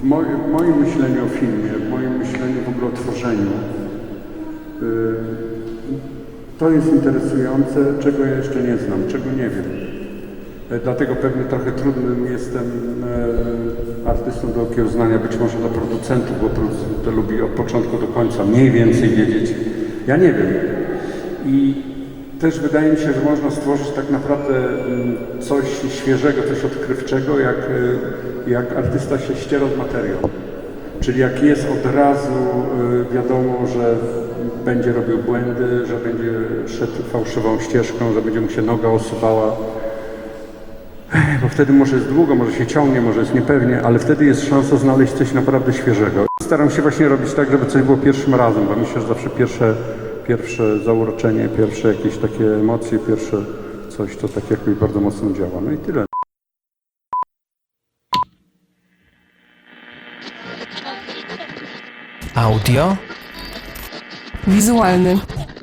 W moim myśleniu o filmie, w moim myśleniu w ogóle o tworzeniu, to jest interesujące, czego ja jeszcze nie znam, czego nie wiem. Dlatego pewnie trochę trudnym jestem artystą do okiełznania, być może dla producentów, bo producent to lubi od początku do końca mniej więcej wiedzieć. Ja nie wiem. I też wydaje mi się, że można stworzyć tak naprawdę coś świeżego, coś odkrywczego, jak artysta się ściera z materią. Czyli jak jest od razu wiadomo, że będzie robił błędy, że będzie szedł fałszywą ścieżką, że będzie mu się noga osuwała. Bo wtedy może jest długo, może się ciągnie, może jest niepewnie, ale wtedy jest szansa znaleźć coś naprawdę świeżego. Staram się właśnie robić tak, żeby coś było pierwszym razem, bo myślę, że zawsze pierwsze zauroczenie, pierwsze jakieś takie emocje, pierwsze coś, to tak jakoś bardzo mocno działa. No i tyle. Audio wizualny.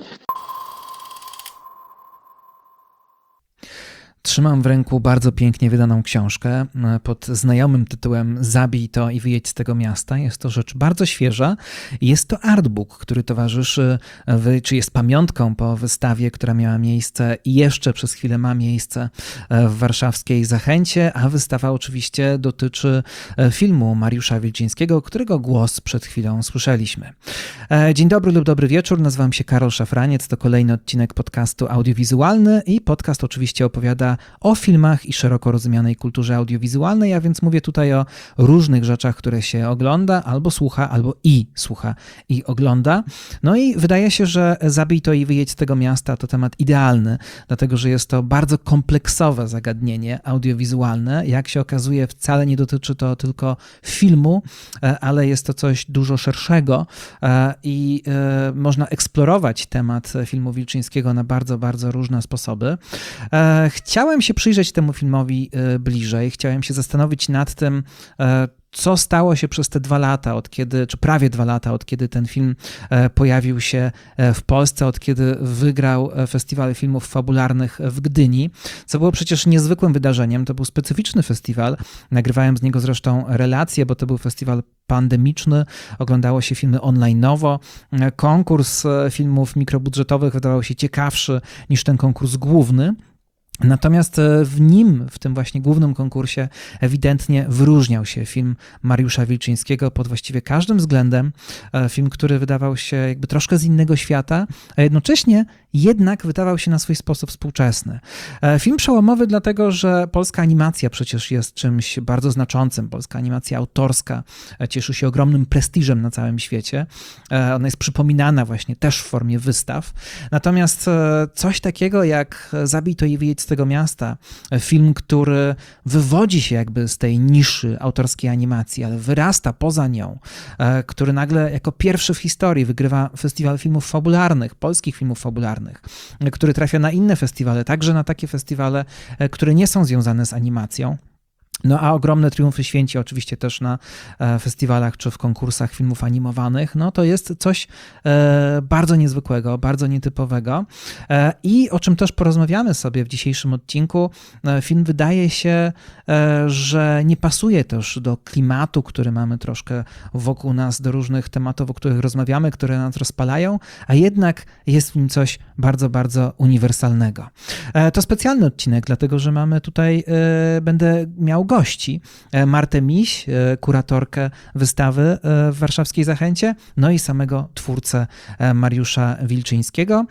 Trzymam w ręku bardzo pięknie wydaną książkę pod znajomym tytułem Zabij to i wyjedź z tego miasta. Jest to rzecz bardzo świeża. Jest to artbook, który towarzyszy, czy jest pamiątką po wystawie, która miała miejsce i jeszcze przez chwilę ma miejsce w warszawskiej Zachęcie, a wystawa oczywiście dotyczy filmu Mariusza Wilczyńskiego, którego głos przed chwilą słyszeliśmy. Dzień dobry lub dobry wieczór, nazywam się Karol Szafraniec, to kolejny odcinek podcastu audiowizualny i podcast oczywiście opowiada o filmach i szeroko rozumianej kulturze audiowizualnej, a więc mówię tutaj o różnych rzeczach, które się ogląda, albo słucha, albo słucha i ogląda. No i wydaje się, że Zabij to i wyjedź z tego miasta to temat idealny, dlatego że jest to bardzo kompleksowe zagadnienie audiowizualne. Jak się okazuje, wcale nie dotyczy to tylko filmu, ale jest to coś dużo szerszego i można eksplorować temat filmu Wilczyńskiego na bardzo, bardzo różne sposoby. Chciałem się przyjrzeć temu filmowi bliżej, chciałem się zastanowić nad tym, co stało się przez te 2 lata, czy prawie 2 lata, od kiedy ten film pojawił się w Polsce, od kiedy wygrał Festiwal Filmów Fabularnych w Gdyni, co było przecież niezwykłym wydarzeniem. To był specyficzny festiwal. Nagrywałem z niego zresztą relacje, bo to był festiwal pandemiczny, oglądało się filmy online'owo. Konkurs filmów mikrobudżetowych wydawał się ciekawszy niż ten konkurs główny. Natomiast w tym właśnie głównym konkursie ewidentnie wyróżniał się film Mariusza Wilczyńskiego pod właściwie każdym względem. Film, który wydawał się jakby troszkę z innego świata, a jednocześnie jednak wydawał się na swój sposób współczesny. Film przełomowy dlatego, że polska animacja przecież jest czymś bardzo znaczącym. Polska animacja autorska cieszy się ogromnym prestiżem na całym świecie. Ona jest przypominana właśnie też w formie wystaw. Natomiast coś takiego jak Zabij to i wyjedź z tego miasta, film, który wywodzi się jakby z tej niszy autorskiej animacji, ale wyrasta poza nią, który nagle jako pierwszy w historii wygrywa Festiwal Filmów Fabularnych, polskich filmów fabularnych, który trafia na inne festiwale, także na takie festiwale, które nie są związane z animacją. No a ogromne triumfy święci oczywiście też na festiwalach czy w konkursach filmów animowanych, no to jest coś bardzo niezwykłego, bardzo nietypowego i o czym też porozmawiamy sobie w dzisiejszym odcinku. Film wydaje się, że nie pasuje też do klimatu, który mamy troszkę wokół nas, do różnych tematów, o których rozmawiamy, które nas rozpalają, a jednak jest w nim coś bardzo, bardzo uniwersalnego. To specjalny odcinek, dlatego że mamy tutaj, będę miał gości. Martę Miś, kuratorkę wystawy w warszawskiej Zachęcie, no i samego twórcę Mariusza Wilczyńskiego.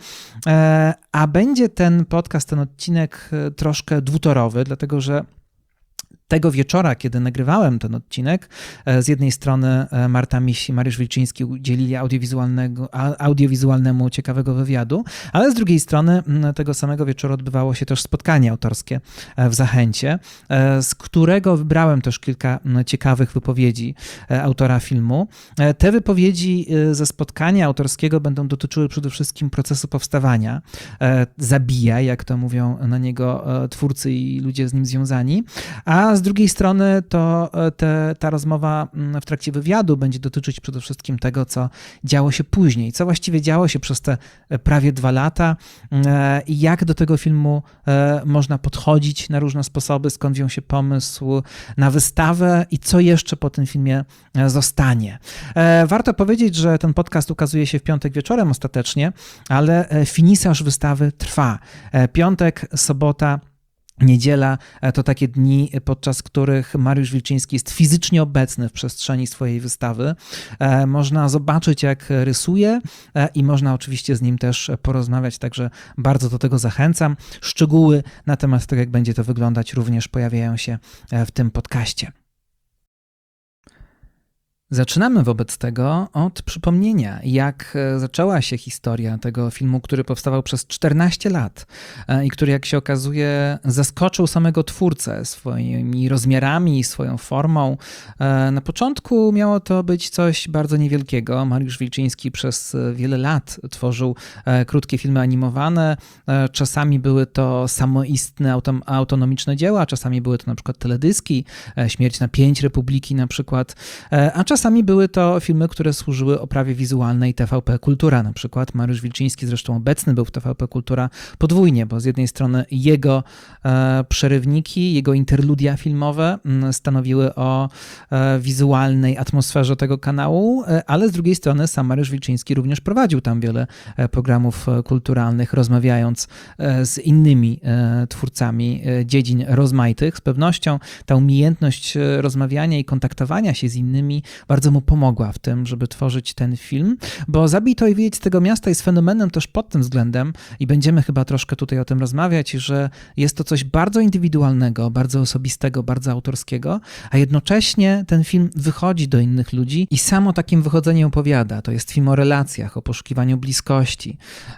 A będzie ten podcast, ten odcinek troszkę dwutorowy, dlatego że tego wieczora, kiedy nagrywałem ten odcinek, z jednej strony Marta Miś i Mariusz Wilczyński udzielili audiowizualnemu ciekawego wywiadu, ale z drugiej strony tego samego wieczoru odbywało się też spotkanie autorskie w Zachęcie, z którego wybrałem też kilka ciekawych wypowiedzi autora filmu. Te wypowiedzi ze spotkania autorskiego będą dotyczyły przede wszystkim procesu powstawania, zabija, jak to mówią na niego twórcy i ludzie z nim związani, a z drugiej strony to ta rozmowa w trakcie wywiadu będzie dotyczyć przede wszystkim tego, co działo się później, co właściwie działo się przez te prawie 2 lata i jak do tego filmu można podchodzić na różne sposoby, skąd wziął się pomysł na wystawę i co jeszcze po tym filmie zostanie. Warto powiedzieć, że ten podcast ukazuje się w piątek wieczorem ostatecznie, ale finisaż wystawy trwa. Piątek, sobota, niedziela to takie dni, podczas których Mariusz Wilczyński jest fizycznie obecny w przestrzeni swojej wystawy. Można zobaczyć, jak rysuje i można oczywiście z nim też porozmawiać, także bardzo do tego zachęcam. Szczegóły na temat tego, jak będzie to wyglądać, również pojawiają się w tym podcaście. Zaczynamy wobec tego od przypomnienia, jak zaczęła się historia tego filmu, który powstawał przez 14 lat i który, jak się okazuje, zaskoczył samego twórcę swoimi rozmiarami, swoją formą. Na początku miało to być coś bardzo niewielkiego. Mariusz Wilczyński przez wiele lat tworzył krótkie filmy animowane. Czasami były to samoistne, autonomiczne dzieła, czasami były to na przykład teledyski, Śmierć na 5 Republiki na przykład, a czasami były to filmy, które służyły oprawie wizualnej TVP Kultura na przykład. Mariusz Wilczyński zresztą obecny był w TVP Kultura podwójnie, bo z jednej strony jego przerywniki, jego interludia filmowe stanowiły o wizualnej atmosferze tego kanału, ale z drugiej strony sam Mariusz Wilczyński również prowadził tam wiele programów kulturalnych, rozmawiając z innymi twórcami dziedzin rozmaitych. Z pewnością ta umiejętność rozmawiania i kontaktowania się z innymi bardzo mu pomogła w tym, żeby tworzyć ten film, bo Zabij to i wyjedź z tego miasta jest fenomenem też pod tym względem i będziemy chyba troszkę tutaj o tym rozmawiać, że jest to coś bardzo indywidualnego, bardzo osobistego, bardzo autorskiego, a jednocześnie ten film wychodzi do innych ludzi i sam o takim wychodzeniu opowiada. To jest film o relacjach, o poszukiwaniu bliskości.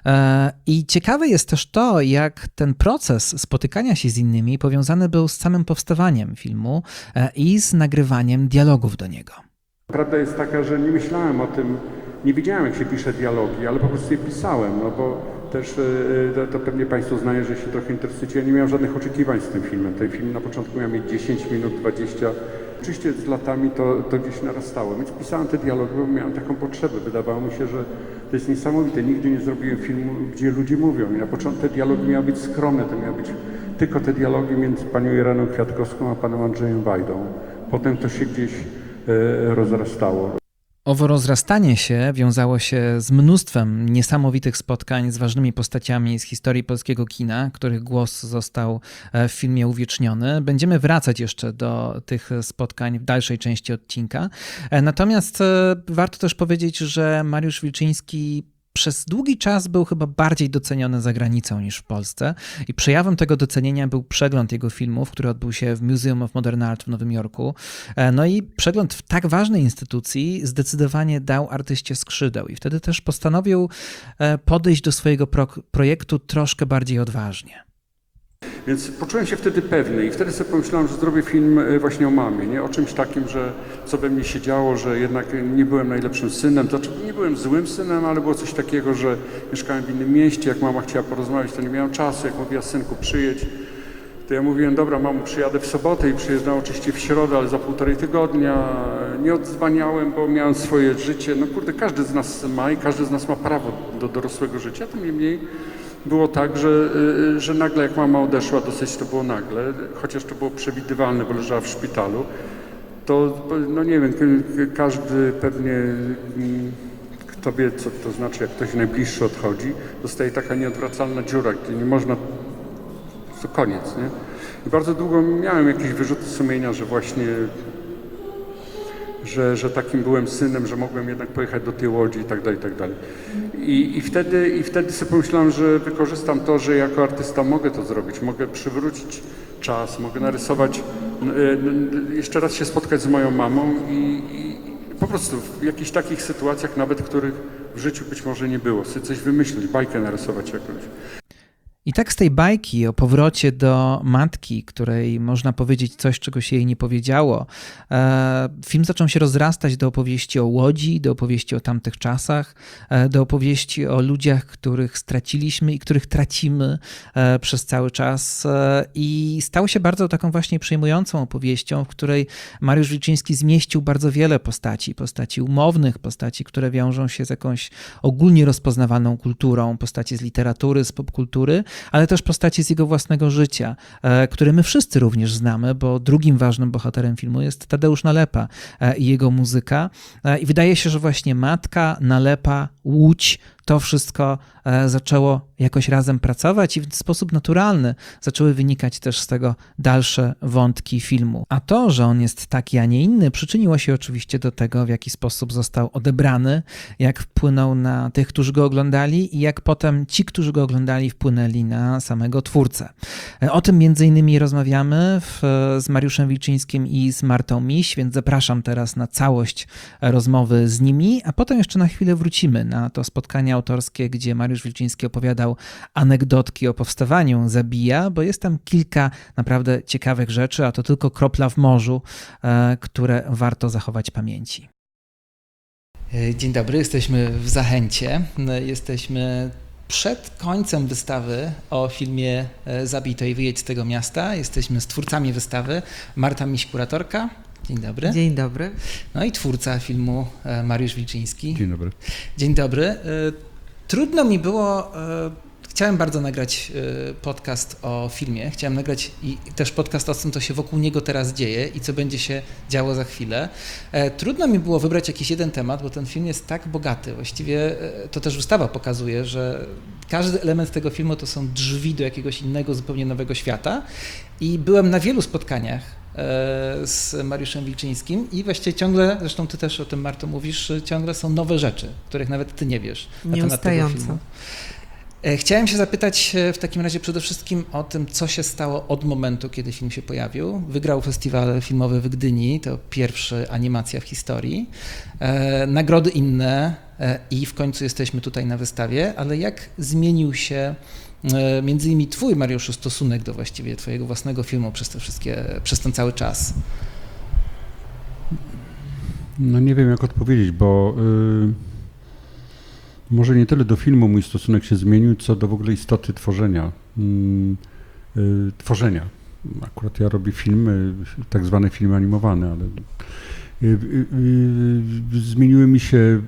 I ciekawe jest też to, jak ten proces spotykania się z innymi powiązany był z samym powstawaniem filmu i z nagrywaniem dialogów do niego. Prawda jest taka, że nie myślałem o tym, nie wiedziałem, jak się pisze dialogi, ale po prostu je pisałem, no bo też to pewnie Państwo znają, że się trochę interesujecie. Ja nie miałem żadnych oczekiwań z tym filmem. Ten film na początku miał mieć 10 minut, 20. Oczywiście z latami to gdzieś narastało, więc pisałem te dialogi, bo miałem taką potrzebę. Wydawało mi się, że to jest niesamowite. Nigdy nie zrobiłem filmu, gdzie ludzie mówią. I na początku te dialogi miały być skromne, to miały być tylko te dialogi między panią Ireną Kwiatkowską a panem Andrzejem Wajdą. Potem to się gdzieś rozrastało. Owo rozrastanie się wiązało się z mnóstwem niesamowitych spotkań z ważnymi postaciami z historii polskiego kina, których głos został w filmie uwieczniony. Będziemy wracać jeszcze do tych spotkań w dalszej części odcinka. Natomiast warto też powiedzieć, że Mariusz Wilczyński przez długi czas był chyba bardziej doceniony za granicą niż w Polsce i przejawem tego docenienia był przegląd jego filmów, który odbył się w Museum of Modern Art w Nowym Jorku. No i przegląd w tak ważnej instytucji zdecydowanie dał artyście skrzydeł i wtedy też postanowił podejść do swojego projektu troszkę bardziej odważnie. Więc poczułem się wtedy pewny i wtedy sobie pomyślałem, że zrobię film właśnie o mamie, nie? O czymś takim, że co we mnie się działo, że jednak nie byłem najlepszym synem, to znaczy nie byłem złym synem, ale było coś takiego, że mieszkałem w innym mieście, jak mama chciała porozmawiać, to nie miałem czasu, jak mówiła synku przyjedź, to ja mówiłem, dobra mamo, przyjadę w sobotę i przyjeżdżałem oczywiście w środę, ale za 1,5 tygodnia, nie odzwaniałem, bo miałem swoje życie, no kurde, każdy z nas ma i każdy z nas ma prawo do dorosłego życia, tym niemniej było tak, że nagle jak mama odeszła, dosyć to było nagle, chociaż to było przewidywalne, bo leżała w szpitalu, to no nie wiem, każdy pewnie, kto wie co to znaczy, jak ktoś najbliższy odchodzi, dostaje taka nieodwracalna dziura, gdzie nie można, to koniec, nie? I bardzo długo miałem jakieś wyrzuty sumienia, że właśnie że takim byłem synem, że mogłem jednak pojechać do tej Łodzi i tak dalej, i tak dalej. I wtedy sobie pomyślałem, że wykorzystam to, że jako artysta mogę to zrobić, mogę przywrócić czas, mogę narysować, jeszcze raz się spotkać z moją mamą i po prostu w jakichś takich sytuacjach nawet, których w życiu być może nie było, sobie coś wymyślić, bajkę narysować jakąś. I tak z tej bajki o powrocie do matki, której można powiedzieć coś, czego się jej nie powiedziało, film zaczął się rozrastać do opowieści o Łodzi, do opowieści o tamtych czasach, do opowieści o ludziach, których straciliśmy i których tracimy przez cały czas. I stał się bardzo taką właśnie przejmującą opowieścią, w której Mariusz Wilczyński zmieścił bardzo wiele postaci umownych, postaci, które wiążą się z jakąś ogólnie rozpoznawalną kulturą, postaci z literatury, z popkultury, ale też postaci z jego własnego życia, które my wszyscy również znamy, bo drugim ważnym bohaterem filmu jest Tadeusz Nalepa i jego muzyka. I wydaje się, że właśnie matka, Nalepa, Łódź, to wszystko zaczęło jakoś razem pracować i w sposób naturalny zaczęły wynikać też z tego dalsze wątki filmu. A to, że on jest taki, a nie inny, przyczyniło się oczywiście do tego, w jaki sposób został odebrany, jak wpłynął na tych, którzy go oglądali i jak potem ci, którzy go oglądali, wpłynęli na samego twórcę. O tym między innymi rozmawiamy z Mariuszem Wilczyńskim i z Martą Miś, więc zapraszam teraz na całość rozmowy z nimi, a potem jeszcze na chwilę wrócimy na to spotkanie autorskie, gdzie Mariusz Wilczyński opowiadał anegdotki o powstawaniu Zabija, bo jest tam kilka naprawdę ciekawych rzeczy, a to tylko kropla w morzu, które warto zachować w pamięci. Dzień dobry, jesteśmy w Zachęcie. Jesteśmy przed końcem wystawy o filmie Zabij to i wyjedź z tego miasta. Jesteśmy z twórcami wystawy. Marta Miś, kuratorka. Dzień dobry. Dzień dobry. No i twórca filmu Mariusz Wilczyński. Dzień dobry. Dzień dobry. Trudno mi było, chciałem bardzo nagrać podcast o filmie, chciałem nagrać i też podcast o tym, co się wokół niego teraz dzieje i co będzie się działo za chwilę. Trudno mi było wybrać jakiś jeden temat, bo ten film jest tak bogaty. Właściwie to też wystawa pokazuje, że każdy element tego filmu to są drzwi do jakiegoś innego, zupełnie nowego świata i byłem na wielu spotkaniach z Mariuszem Wilczyńskim i właściwie ciągle, zresztą ty też o tym, Marto, mówisz, ciągle są nowe rzeczy, których nawet ty nie wiesz na temat tego filmu. Chciałem się zapytać w takim razie przede wszystkim o tym, co się stało od momentu, kiedy film się pojawił. Wygrał festiwal filmowy w Gdyni, to pierwsza animacja w historii. Nagrody inne i w końcu jesteśmy tutaj na wystawie, ale jak zmienił się między innymi twój, Mariuszu, stosunek do właściwie twojego własnego filmu przez ten cały czas? No nie wiem, jak odpowiedzieć, bo może nie tyle do filmu mój stosunek się zmienił, co do w ogóle istoty tworzenia. Akurat ja robię filmy, tak zwane filmy animowane, ale zmieniły mi się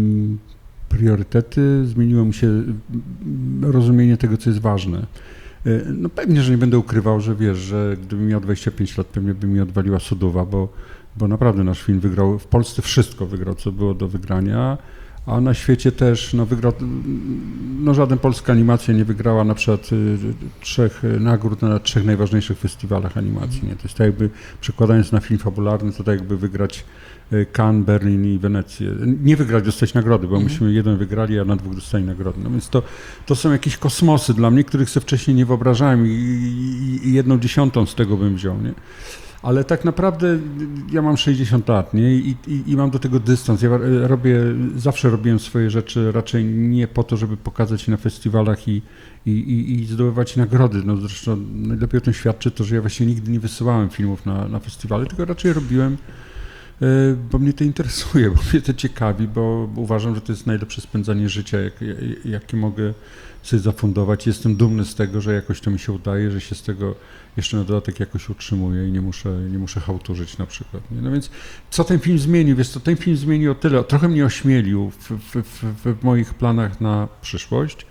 priorytety, zmieniło mi się rozumienie tego, co jest ważne. No pewnie, że nie będę ukrywał, że wiesz, że gdybym miał 25 lat, pewnie by mi odwaliła Sodowa, bo naprawdę nasz film wygrał, w Polsce wszystko wygrał, co było do wygrania, a na świecie też wygrał, żaden polska animacja nie wygrała na przykład 3 nagród na 3 najważniejszych festiwalach animacji. Nie? To jest tak jakby, przekładając na film fabularny, to tak jakby wygrać Cannes, Berlin i Wenecję. Nie wygrać, dostać nagrody, bo myśmy jeden wygrali, a na 2 dostali nagrody. No więc to są jakieś kosmosy dla mnie, których sobie wcześniej nie wyobrażałem i 1/10 z tego bym wziął. Nie? Ale tak naprawdę ja mam 60 lat, nie? I mam do tego dystans. Ja zawsze robiłem swoje rzeczy raczej nie po to, żeby pokazać je na festiwalach i zdobywać nagrody. No zresztą najlepiej o tym świadczy to, że ja właśnie nigdy nie wysyłałem filmów na festiwale, tylko raczej robiłem, bo mnie to interesuje, bo mnie to ciekawi, bo uważam, że to jest najlepsze spędzanie życia, jakie mogę sobie zafundować. Jestem dumny z tego, że jakoś to mi się udaje, że się z tego jeszcze na dodatek jakoś utrzymuję i nie muszę chałturzyć na przykład. Nie? No więc co ten film zmienił? Wiesz co, ten film zmienił o tyle, trochę mnie ośmielił w moich planach na przyszłość,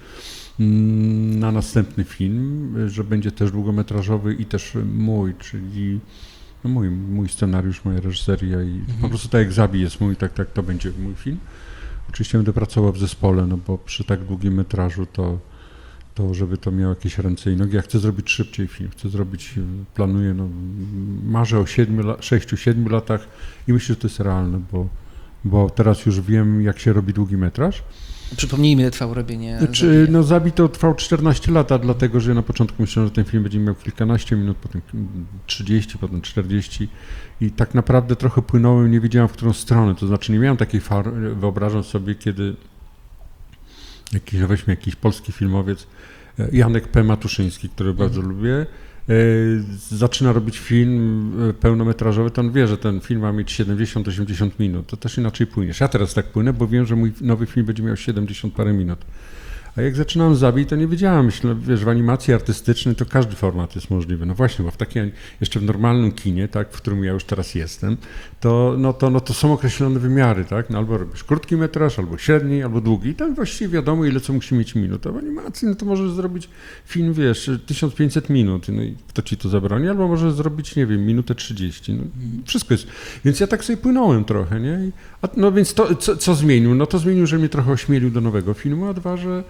na następny film, że będzie też długometrażowy i też mój, czyli mój scenariusz, moja reżyseria i po prostu tak jak Zabij jest mój, tak to będzie mój film. Oczywiście będę pracował w zespole, no bo przy tak długim metrażu to żeby to miało jakieś ręce i nogi. Ja chcę zrobić szybciej film, planuję, marzę o 6-7 latach i myślę, że to jest realne, bo teraz już wiem, jak się robi długi metraż. Przypomnijmy, ile trwało robienie Zabija. Zabij to trwał 14 lat, dlatego że na początku myślałem, że ten film będzie miał kilkanaście minut, potem 30, potem 40 i tak naprawdę trochę płynąłem, nie wiedziałem, w którą stronę, to znaczy nie miałem takiej wyobrażam sobie, kiedy weźmie jakiś polski filmowiec, Janek P. Matuszyński, który bardzo lubię, zaczyna robić film pełnometrażowy, to on wie, że ten film ma mieć 70-80 minut. To też inaczej płyniesz. Ja teraz tak płynę, bo wiem, że mój nowy film będzie miał 70 parę minut. A jak zaczynałem Zabij, to nie wiedziałem, myślę, wiesz, w animacji artystycznej to każdy format jest możliwy. No właśnie, bo w takim, jeszcze w normalnym kinie, tak, w którym ja już teraz jestem, to są określone wymiary, tak, no albo robisz krótki metraż, albo średni, albo długi i tam właściwie wiadomo, ile co musi mieć minut. A w animacji, no to możesz zrobić film, wiesz, 1500 minut, no i kto ci to zabroni, albo możesz zrobić, nie wiem, minutę 30, no wszystko jest. Więc ja tak sobie płynąłem trochę, nie? No więc to, co zmienił? No to zmienił, że mnie trochę ośmielił do nowego filmu, a dwa, że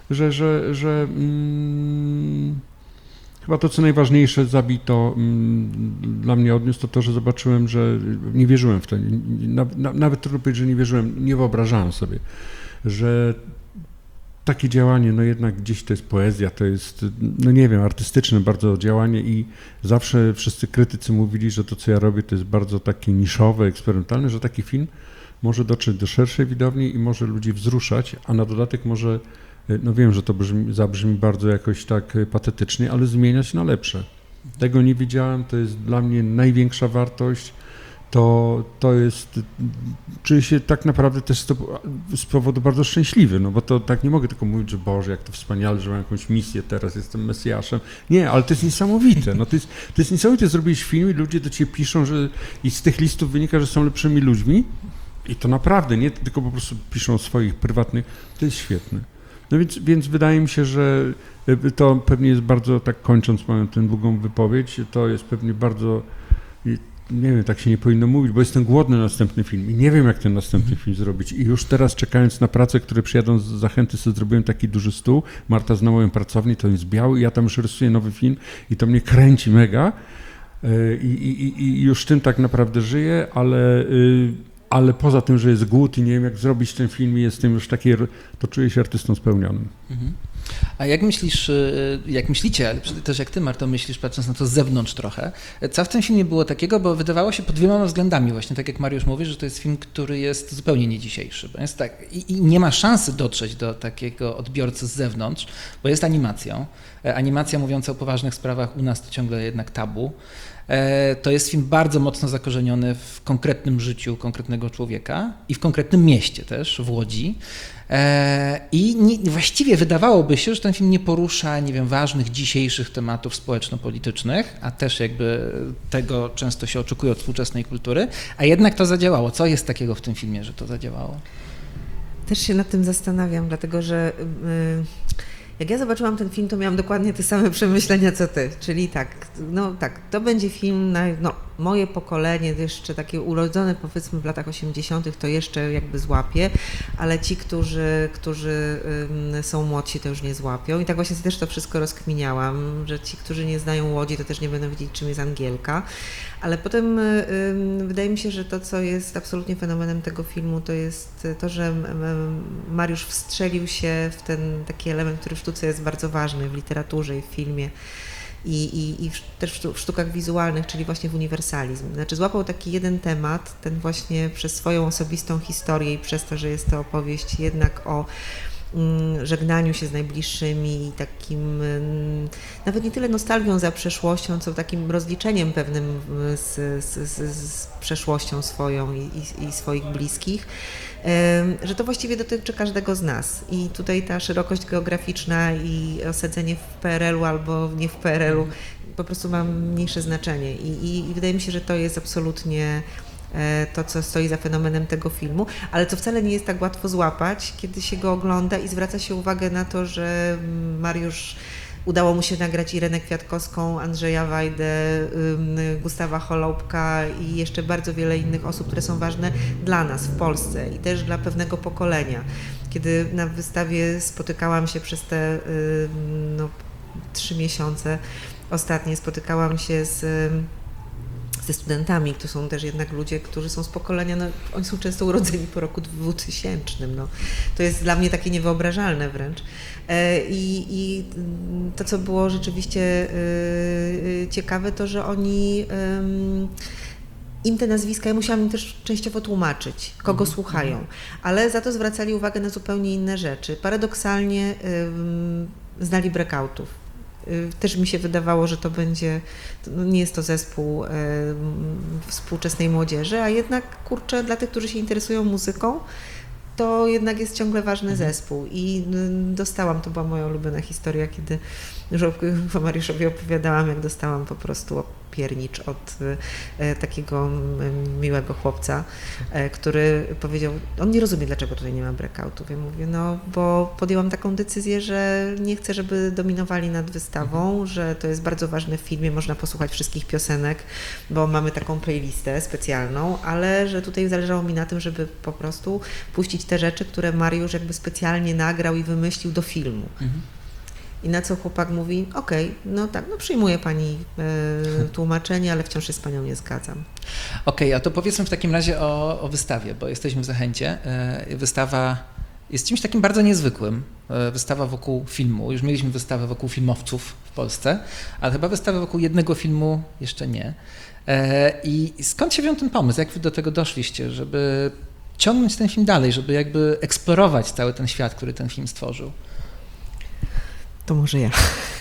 chyba to, co najważniejsze Zabito dla mnie odniósł, to, że zobaczyłem, że nie wierzyłem w to. Nawet trudno powiedzieć, że nie wierzyłem, nie wyobrażałem sobie, że takie działanie, no jednak gdzieś to jest poezja, to jest, no nie wiem, artystyczne bardzo działanie i zawsze wszyscy krytycy mówili, że to, co ja robię, to jest bardzo takie niszowe, eksperymentalne, że taki film może dotrzeć do szerszej widowni i może ludzi wzruszać, a na dodatek może, no wiem, że to zabrzmi bardzo jakoś tak patetycznie, ale zmieniać na lepsze. Tego nie widziałem, to jest dla mnie największa wartość. To jest, czuję się tak naprawdę też z powodu bardzo szczęśliwy, no bo to tak nie mogę tylko mówić, że Boże, jak to wspaniale, że mam jakąś misję, teraz jestem Mesjaszem. Nie, ale to jest niesamowite, no to jest niesamowite, zrobić film i ludzie do ciebie piszą, że i z tych listów wynika, że są lepszymi ludźmi i to naprawdę, nie tylko po prostu piszą o swoich prywatnych, to jest świetne. No więc wydaje mi się, że to pewnie jest bardzo, tak kończąc moją tę długą wypowiedź, to jest pewnie bardzo, nie wiem, tak się nie powinno mówić, bo jestem głodny na następny film i nie wiem, jak ten następny film zrobić. I już teraz czekając na pracę, które przyjadą z Zachęty, sobie zrobiłem taki duży stół, Marta zna moją pracownię, to jest biały i ja tam już rysuję nowy film i to mnie kręci mega i już tym tak naprawdę żyję, ale poza tym, że jest głód i nie wiem, jak zrobić ten film i jestem już taki, to czuję się artystą spełnionym. A jak myślisz, jak myślicie, ale też jak ty, Marto, myślisz, patrząc na to z zewnątrz trochę, co w tym filmie było takiego, bo wydawało się pod wieloma względami właśnie, tak jak Mariusz mówi, że to jest film, który jest zupełnie nie dzisiejszy, bo jest tak i nie ma szansy dotrzeć do takiego odbiorcy z zewnątrz, bo jest animacją. Animacja mówiąca o poważnych sprawach u nas to ciągle jednak tabu. To jest film bardzo mocno zakorzeniony w konkretnym życiu konkretnego człowieka i w konkretnym mieście też, w Łodzi. I właściwie wydawałoby się, że ten film nie porusza, nie wiem, ważnych dzisiejszych tematów społeczno-politycznych, a też jakby tego często się oczekuje od współczesnej kultury, a jednak to zadziałało. Co jest takiego w tym filmie, że to zadziałało? Też się nad tym zastanawiam, dlatego że jak ja zobaczyłam ten film, to miałam dokładnie te same przemyślenia co ty, czyli tak, to będzie film na moje pokolenie, jeszcze takie urodzone powiedzmy w latach 80., to jeszcze jakby złapie, ale ci, którzy są młodsi, to już nie złapią i tak właśnie też to wszystko rozkminiałam, że ci, którzy nie znają Łodzi, to też nie będą wiedzieć, czym jest Angielka, ale potem wydaje mi się, że to, co jest absolutnie fenomenem tego filmu, to jest to, że Mariusz wstrzelił się w ten taki element, który w sztuce jest bardzo ważny, w literaturze i w filmie, i też w sztukach wizualnych, czyli właśnie w uniwersalizm. Znaczy złapał taki jeden temat, ten właśnie przez swoją osobistą historię i przez to, że jest to opowieść jednak o żegnaniu się z najbliższymi i takim nawet nie tyle nostalgią za przeszłością, co takim rozliczeniem pewnym z przeszłością swoją i swoich bliskich, że to właściwie dotyczy każdego z nas i tutaj ta szerokość geograficzna i osadzenie w PRL-u albo nie w PRL-u po prostu ma mniejsze znaczenie i wydaje mi się, że to jest absolutnie to, co stoi za fenomenem tego filmu, ale co wcale nie jest tak łatwo złapać, kiedy się go ogląda i zwraca się uwagę na to, że Mariusz udało mu się nagrać Irenę Kwiatkowską, Andrzeja Wajdę, Gustawa Choloupka i jeszcze bardzo wiele innych osób, które są ważne dla nas w Polsce i też dla pewnego pokolenia. Kiedy na wystawie spotykałam się przez te 3 miesiące ostatnie, spotykałam się ze studentami, to są też jednak ludzie, którzy są z pokolenia, oni są często urodzeni po roku 2000, to jest dla mnie takie niewyobrażalne wręcz. I to, co było rzeczywiście ciekawe, to, że oni im te nazwiska, ja musiałam im też częściowo tłumaczyć, kogo słuchają, ale za to zwracali uwagę na zupełnie inne rzeczy. Paradoksalnie znali Breakoutów. Też mi się wydawało, że to będzie, no nie jest to zespół współczesnej młodzieży, a jednak, kurczę, dla tych, którzy się interesują muzyką, to jednak jest ciągle ważny zespół i dostałam, to była moja ulubiona historia, kiedy już Mariuszowi opowiadałam, jak dostałam po prostu piernicz od takiego miłego chłopca, który powiedział, on nie rozumie, dlaczego tutaj nie ma breakoutów. Ja mówię, no bo podjęłam taką decyzję, że nie chcę, żeby dominowali nad wystawą, że to jest bardzo ważne w filmie, można posłuchać wszystkich piosenek, bo mamy taką playlistę specjalną, ale że tutaj zależało mi na tym, żeby po prostu puścić te rzeczy, które Mariusz jakby specjalnie nagrał i wymyślił do filmu. I na co chłopak mówi, okej, no tak, no przyjmuję pani tłumaczenie, ale wciąż się z panią nie zgadzam. Okej, a to powiedzmy w takim razie o wystawie, bo jesteśmy w Zachęcie. Wystawa jest czymś takim bardzo niezwykłym. Wystawa wokół filmu. Już mieliśmy wystawę wokół filmowców w Polsce, ale chyba wystawę wokół jednego filmu jeszcze nie. I skąd się wziął ten pomysł? Jak wy do tego doszliście, żeby ciągnąć ten film dalej, żeby jakby eksplorować cały ten świat, który ten film stworzył? To może ja.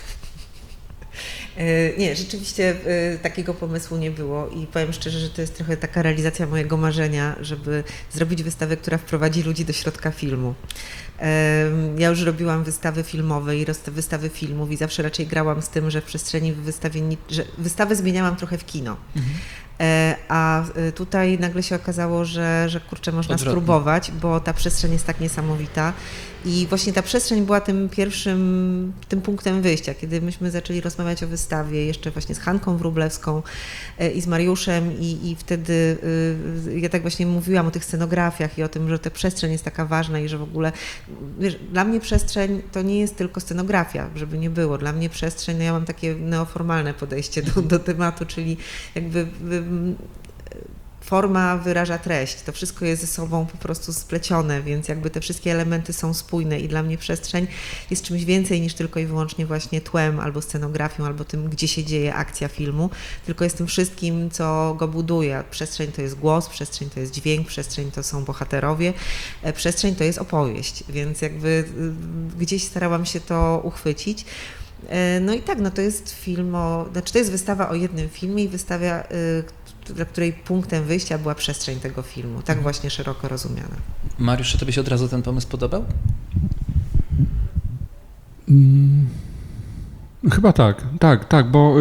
Nie, rzeczywiście takiego pomysłu nie było i powiem szczerze, że to jest trochę taka realizacja mojego marzenia, żeby zrobić wystawę, która wprowadzi ludzi do środka filmu. Ja już robiłam wystawy filmowe i wystawy filmów i zawsze raczej grałam z tym, że w przestrzeni że wystawę zmieniałam trochę w kino. A tutaj nagle się okazało, że kurczę, można spróbować, bo ta przestrzeń jest tak niesamowita i właśnie ta przestrzeń była tym pierwszym, tym punktem wyjścia, kiedy myśmy zaczęli rozmawiać o wystawie jeszcze właśnie z Hanką Wróblewską i z Mariuszem i wtedy ja tak właśnie mówiłam o tych scenografiach i o tym, że ta przestrzeń jest taka ważna i że w ogóle, wiesz, dla mnie przestrzeń to nie jest tylko scenografia, żeby nie było. Dla mnie przestrzeń, no ja mam takie neoformalne podejście do tematu, czyli jakby forma wyraża treść. To wszystko jest ze sobą po prostu splecione, więc jakby te wszystkie elementy są spójne i dla mnie przestrzeń jest czymś więcej niż tylko i wyłącznie właśnie tłem albo scenografią, albo tym, gdzie się dzieje akcja filmu, tylko jest tym wszystkim, co go buduje. Przestrzeń to jest głos, przestrzeń to jest dźwięk, przestrzeń to są bohaterowie, przestrzeń to jest opowieść, więc jakby gdzieś starałam się to uchwycić. No i tak, no to jest film to jest wystawa o jednym filmie i wystawa, dla której punktem wyjścia była przestrzeń tego filmu, tak właśnie szeroko rozumiana. Mariusz, czy tobie się od razu ten pomysł podobał? Chyba tak, bo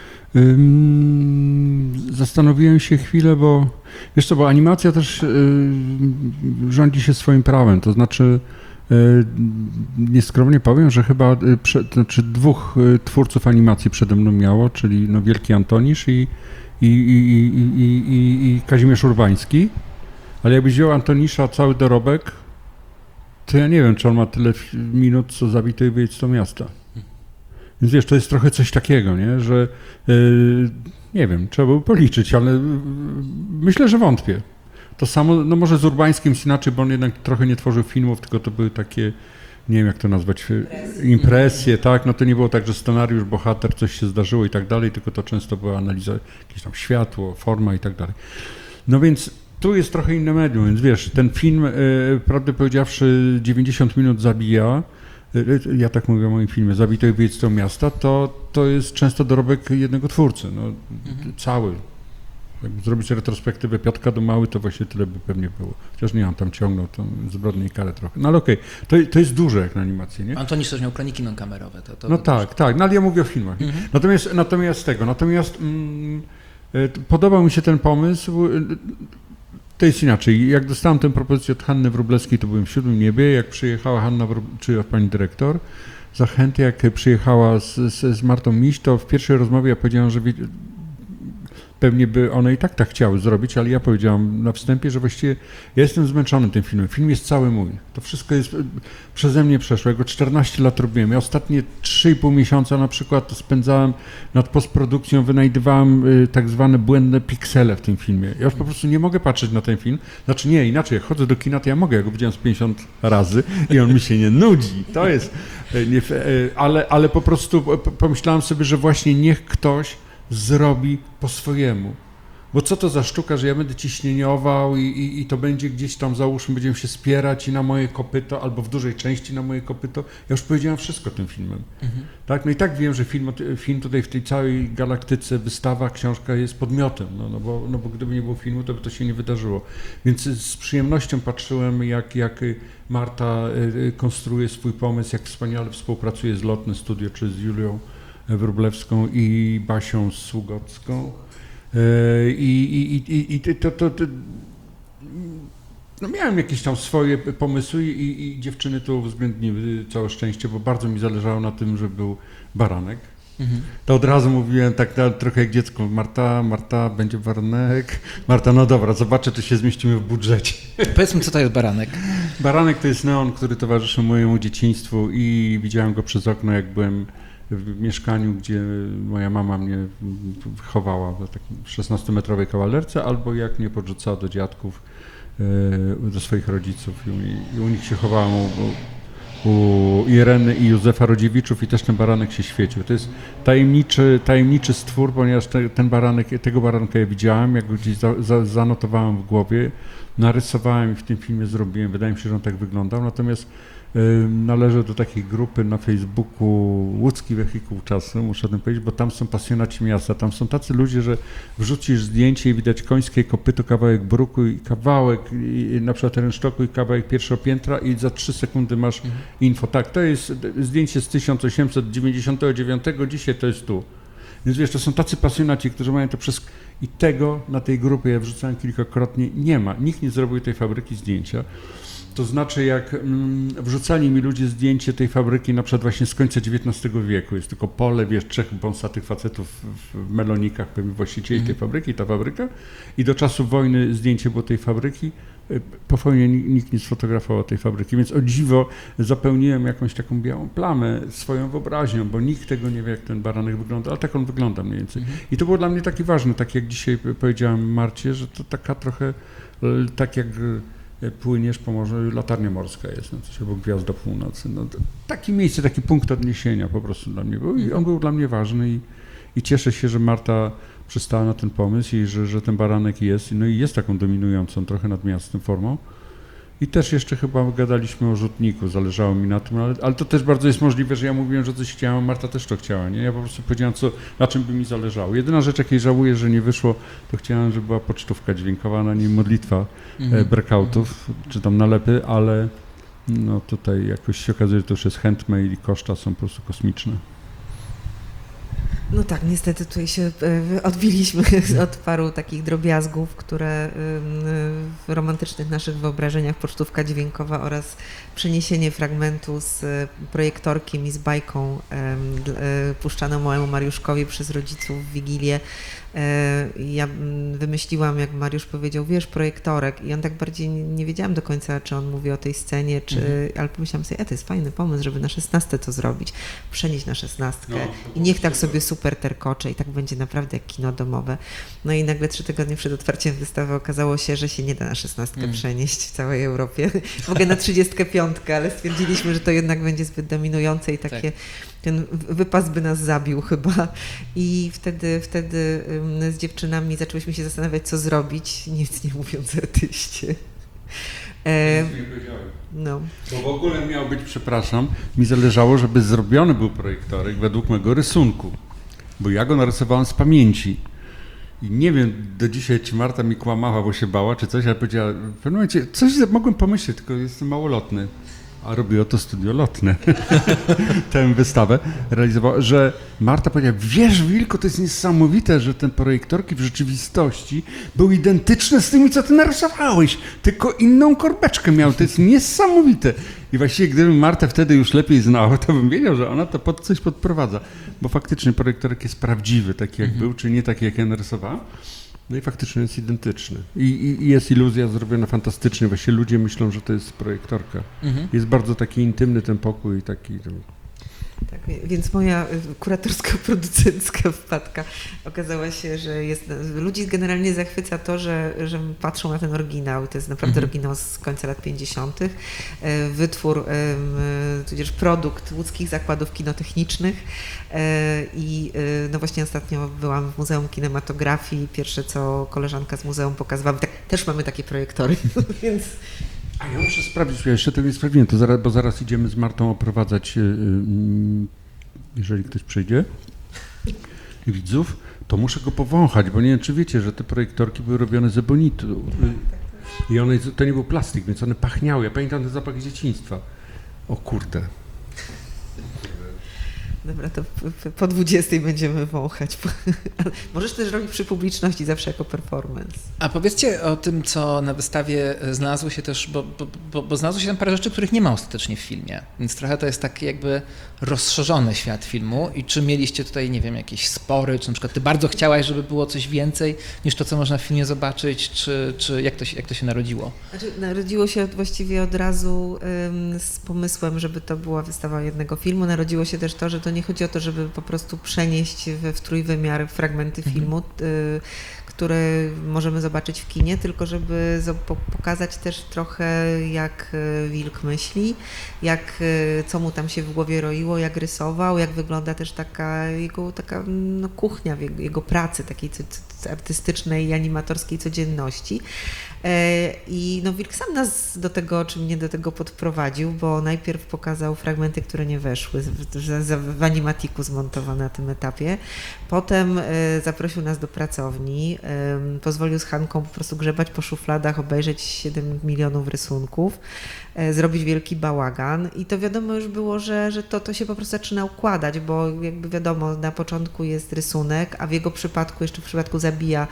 zastanowiłem się chwilę, bo wiesz co, bo animacja też rządzi się swoim prawem, to znaczy nieskromnie powiem, że chyba dwóch twórców animacji przede mną miało, czyli no Wielki Antonisz i Kazimierz Urbański, ale jakbyś wziął Antonisza cały dorobek, to ja nie wiem, czy on ma tyle minut, co Zabito i wyjedź z tego miasta. Więc wiesz, to jest trochę coś takiego, nie? Że nie wiem, trzeba było policzyć, ale myślę, że wątpię. To samo, no może z Urbańskim jest inaczej, bo on jednak trochę nie tworzył filmów, tylko to były takie, nie wiem jak to nazwać, impresje, tak? No to nie było tak, że scenariusz, bohater, coś się zdarzyło i tak dalej, tylko to często była analiza, jakieś tam światło, forma i tak dalej. No więc tu jest trochę inne medium, więc wiesz, ten film, prawdę powiedziawszy, 90 minut zabija, ja tak mówię o moim filmie, Zabito i wyjedź z tego miasta, to jest często dorobek jednego twórcy, no cały. Jakby zrobić retrospektywę Piotrka do Mały, to właśnie tyle by pewnie było. Chociaż nie, on tam ciągnął tą zbrodnię i karę trochę. No ale okej, to jest duże jak na animację, nie? Antonisz też miał kroniki non-kamerowe. No tak, no ale ja mówię o filmach. Natomiast podobał mi się ten pomysł. To jest inaczej. Jak dostałem tę propozycję od Hanny Wróblewskiej, to byłem w 7. niebie. Jak przyjechała Hanna, czy od pani dyrektor, Zachęty, jak przyjechała z Martą Miś, to w pierwszej rozmowie ja powiedziałem, że pewnie by one i tak chciały zrobić, ale ja powiedziałam na wstępie, że właściwie ja jestem zmęczony tym filmem. Film jest cały mój. To wszystko jest przeze mnie przeszło. Ja go 14 lat robiłem. Ja ostatnie 3,5 miesiąca na przykład spędzałem nad postprodukcją, wynajdywałem tak zwane błędne piksele w tym filmie. Ja już po prostu nie mogę patrzeć na ten film. Znaczy nie, inaczej, jak chodzę do kina, to ja mogę. Ja go widziałem z 50 razy i on mi się nie nudzi. To jest... Ale po prostu pomyślałem sobie, że właśnie niech ktoś zrobi po swojemu. Bo co to za sztuka, że ja będę ciśnieniował i to będzie gdzieś tam, załóżmy, będziemy się spierać i na moje kopyto, albo w dużej części na moje kopyto. Ja już powiedziałem wszystko tym filmem. Tak? No i tak wiem, że film tutaj w tej całej galaktyce, wystawa, książka jest podmiotem, no bo gdyby nie było filmu, to by to się nie wydarzyło. Więc z przyjemnością patrzyłem, jak Marta konstruuje swój pomysł, jak wspaniale współpracuje z Lotne Studio, czy z Julią Wróblewską i Basią Sługocką. No miałem jakieś tam swoje pomysły i dziewczyny to uwzględniły, całe szczęście, bo bardzo mi zależało na tym, żeby był baranek. To od razu mówiłem tak trochę jak dziecko, Marta, będzie baranek. Marta, no dobra, zobaczę, czy się zmieścimy w budżecie. Powiedzmy, co to jest baranek? Baranek to jest neon, który towarzyszył mojemu dzieciństwu i widziałem go przez okno, jak byłem w mieszkaniu, gdzie moja mama mnie chowała w takiej 16-metrowej kawalerce, albo jak mnie podrzucała do dziadków, do swoich rodziców i u nich się chowałem u Ireny i Józefa Rodziewiczów i też ten baranek się świecił. To jest tajemniczy stwór, ponieważ tego baranka ja widziałem, jak go gdzieś zanotowałem w głowie, narysowałem i w tym filmie zrobiłem. Wydaje mi się, że on tak wyglądał, natomiast należę do takiej grupy na Facebooku Łódzki Wehikuł Czasu, muszę o tym powiedzieć, bo tam są pasjonaci miasta, tam są tacy ludzie, że wrzucisz zdjęcie i widać końskie kopyto, kawałek bruku i kawałek, na przykład rynsztoku i kawałek pierwszego piętra i za 3 sekundy masz info. Tak, to jest zdjęcie z 1899, dzisiaj to jest tu. Więc wiesz, to są tacy pasjonaci, którzy mają to przez... I tego na tej grupie, ja wrzucałem kilkakrotnie, nie ma. Nikt nie zrobił tej fabryki zdjęcia. To znaczy, jak wrzucali mi ludzie zdjęcie tej fabryki na przykład właśnie z końca XIX wieku, jest tylko pole, wiesz, 3 bąsatych facetów w melonikach, pewnie właścicieli tej fabryki, ta fabryka i do czasu wojny zdjęcie było tej fabryki, po wojnie nikt nie sfotografował tej fabryki, więc o dziwo zapełniłem jakąś taką białą plamę swoją wyobraźnią, bo nikt tego nie wie, jak ten baranek wygląda, ale tak on wygląda mniej więcej. I to było dla mnie takie ważne, tak jak dzisiaj powiedziałem Marcie, że to taka trochę, tak jak płyniesz po morzu, latarnia morska jest, no coś obok Gwiazda Północy. No, takie miejsce, taki punkt odniesienia po prostu dla mnie był i on był dla mnie ważny i cieszę się, że Marta przystała na ten pomysł i że ten baranek jest, no i jest taką dominującą trochę nad miastem formą. I też jeszcze chyba gadaliśmy o rzutniku, zależało mi na tym, ale to też bardzo jest możliwe, że ja mówiłem, że coś chciałem, a Marta też to chciała, nie? Ja po prostu powiedziałem, na czym by mi zależało. Jedyna rzecz, jakiej żałuję, że nie wyszło, to chciałem, żeby była pocztówka dźwiękowa, na niej modlitwa breakoutów, czy tam nalepy, ale no tutaj jakoś się okazuje, że to już jest handmade i koszta są po prostu kosmiczne. No tak, niestety tutaj się odbiliśmy od paru takich drobiazgów, które w romantycznych naszych wyobrażeniach pocztówka dźwiękowa oraz przeniesienie fragmentu z projektorkiem i z bajką puszczaną małemu Mariuszkowi przez rodziców w Wigilię. Ja wymyśliłam, jak Mariusz powiedział, wiesz, projektorek i on tak bardziej nie wiedziałam do końca, czy on mówi o tej scenie, ale pomyślałam sobie, to jest fajny pomysł, żeby na 16 to zrobić, przenieść na 16 i niech tak sobie super terkocze i tak będzie naprawdę jak kino domowe. No i nagle 3 tygodnie przed otwarciem wystawy okazało się, że się nie da na 16 przenieść w całej Europie. Mogę na 35, ale stwierdziliśmy, że to jednak będzie zbyt dominujące i takie... Ten wypas by nas zabił chyba i wtedy z dziewczynami zaczęłyśmy się zastanawiać, co zrobić, nic nie mówiąc o artyście. No. Bo w ogóle miał być, przepraszam, mi zależało, żeby zrobiony był projektorek według mego rysunku, bo ja go narysowałem z pamięci. I nie wiem do dzisiaj, czy Marta mi kłamała, bo się bała, czy coś, ale powiedziała, w pewnym momencie coś mogłem pomyśleć, tylko jestem małolotny. A robiło to studio lotne, tę wystawę realizowało, że Marta powiedziała, wiesz Wilko, to jest niesamowite, że ten projektorki w rzeczywistości był identyczny z tymi, co ty narysowałeś, tylko inną korbeczkę miał, to jest niesamowite. I właściwie gdybym Martę wtedy już lepiej znał, to bym wiedział, że ona to pod coś podprowadza, bo faktycznie projektorek jest prawdziwy, taki jak był, czy nie taki, jak ja narysowałem. No i faktycznie jest identyczny. I jest iluzja zrobiona fantastycznie. Właściwie ludzie myślą, że to jest projektorka. Jest bardzo taki intymny ten pokój. Tak, więc moja kuratorsko-producencka wpadka okazała się, że ludzi generalnie zachwyca to, że patrzą na ten oryginał. To jest naprawdę oryginał z końca lat 50. Wytwór, tudzież produkt łódzkich zakładów kinotechnicznych. I no właśnie ostatnio byłam w Muzeum Kinematografii. Pierwsze, co koleżanka z muzeum pokazywała, tak, też mamy takie projektory, więc... A ja muszę sprawdzić, ja jeszcze tego nie sprawdziłem, bo zaraz idziemy z Martą oprowadzać, jeżeli ktoś przyjdzie, widzów, to muszę go powąchać, bo nie wiem, czy wiecie, że te projektorki były robione z ebonitu i to nie był plastik, więc one pachniały. Ja pamiętam ten zapach z dzieciństwa. O kurde. Dobra, to po 20 będziemy wąchać. Możesz też robić przy publiczności zawsze jako performance. A powiedzcie o tym, co na wystawie znalazło się też, bo znalazło się tam parę rzeczy, których nie ma ostatecznie w filmie, więc trochę to jest taki jakby rozszerzony świat filmu i czy mieliście tutaj, nie wiem, jakieś spory, czy na przykład ty bardzo chciałaś, żeby było coś więcej niż to, co można w filmie zobaczyć, czy jak to się narodziło? Znaczy, narodziło się właściwie od razu z pomysłem, żeby to była wystawa jednego filmu. Narodziło się też to, że to nie chodzi o to, żeby po prostu przenieść w trójwymiar fragmenty filmu, które możemy zobaczyć w kinie, tylko żeby pokazać też trochę, jak Wilk myśli, co mu tam się w głowie roiło, jak rysował, jak wygląda też taka jego kuchnia jego pracy, takiej artystycznej i animatorskiej codzienności. I no Wilk sam nas czy mnie do tego podprowadził, bo najpierw pokazał fragmenty, które nie weszły, w animatiku zmontowane na tym etapie. Potem zaprosił nas do pracowni, pozwolił z Hanką po prostu grzebać po szufladach, obejrzeć 7 milionów rysunków, zrobić wielki bałagan i to wiadomo już było, że to się po prostu zaczyna układać, bo jakby wiadomo, na początku jest rysunek, a w jego przypadku, jeszcze w przypadku Zabija,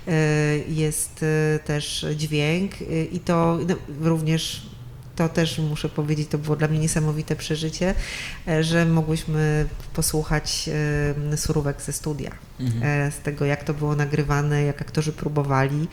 jest też dźwięk i to również, to też muszę powiedzieć, to było dla mnie niesamowite przeżycie, że mogłyśmy posłuchać surówek ze studia, z tego, jak to było nagrywane, jak aktorzy próbowali.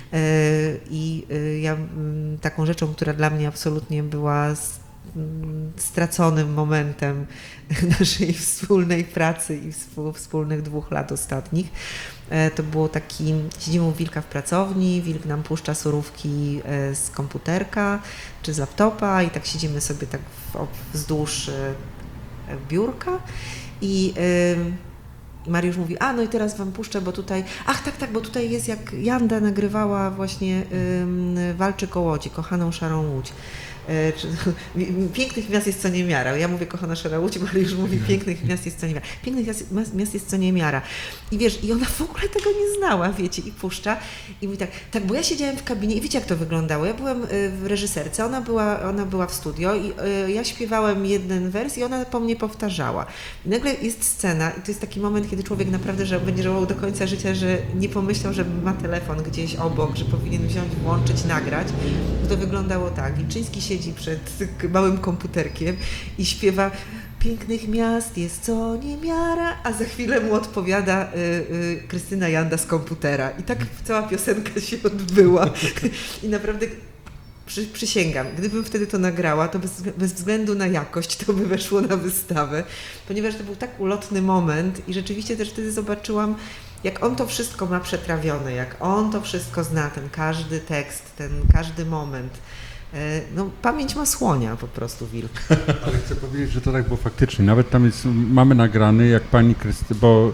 I ja taką rzeczą, która dla mnie absolutnie była straconym momentem naszej wspólnej pracy i wspólnych 2 lat ostatnich, to było siedzimy u Wilka w pracowni, Wilk nam puszcza surówki z komputerka czy z laptopa i tak siedzimy sobie tak wzdłuż biurka i Mariusz mówi, no i teraz wam puszczę, bo tutaj, tak, bo tutaj jest jak Janda nagrywała właśnie Walczyk o Łodzi, Kochaną szarą łódź. Pięknych miast jest co niemiara. Ja mówię Kochana szara łódź, Mariusz mówi pięknych miast jest co niemiara. Pięknych miast jest co niemiara. I wiesz, i ona w ogóle tego nie znała, wiecie, i puszcza. I mówi tak, bo ja siedziałem w kabinie i wiecie, jak to wyglądało. Ja byłem w reżyserce, ona była w studio i ja śpiewałem jeden wers i ona po mnie powtarzała. I nagle jest scena i to jest taki moment, kiedy człowiek naprawdę będzie żałował do końca życia, że nie pomyślał, że ma telefon gdzieś obok, że powinien wziąć, włączyć, nagrać. Bo to wyglądało tak. Wilczyński siedzi przed małym komputerkiem i śpiewa pięknych miast jest co niemiara, a za chwilę mu odpowiada Krystyna Janda z komputera. I tak cała piosenka się odbyła. I naprawdę przysięgam, gdybym wtedy to nagrała, to bez względu na jakość to by weszło na wystawę, ponieważ to był tak ulotny moment i rzeczywiście też wtedy zobaczyłam, jak on to wszystko ma przetrawione, jak on to wszystko zna, ten każdy tekst, ten każdy moment. No, pamięć ma słonia po prostu Wilk. Ale chcę powiedzieć, że to tak było faktycznie. Nawet tam mamy nagrany, jak pani bo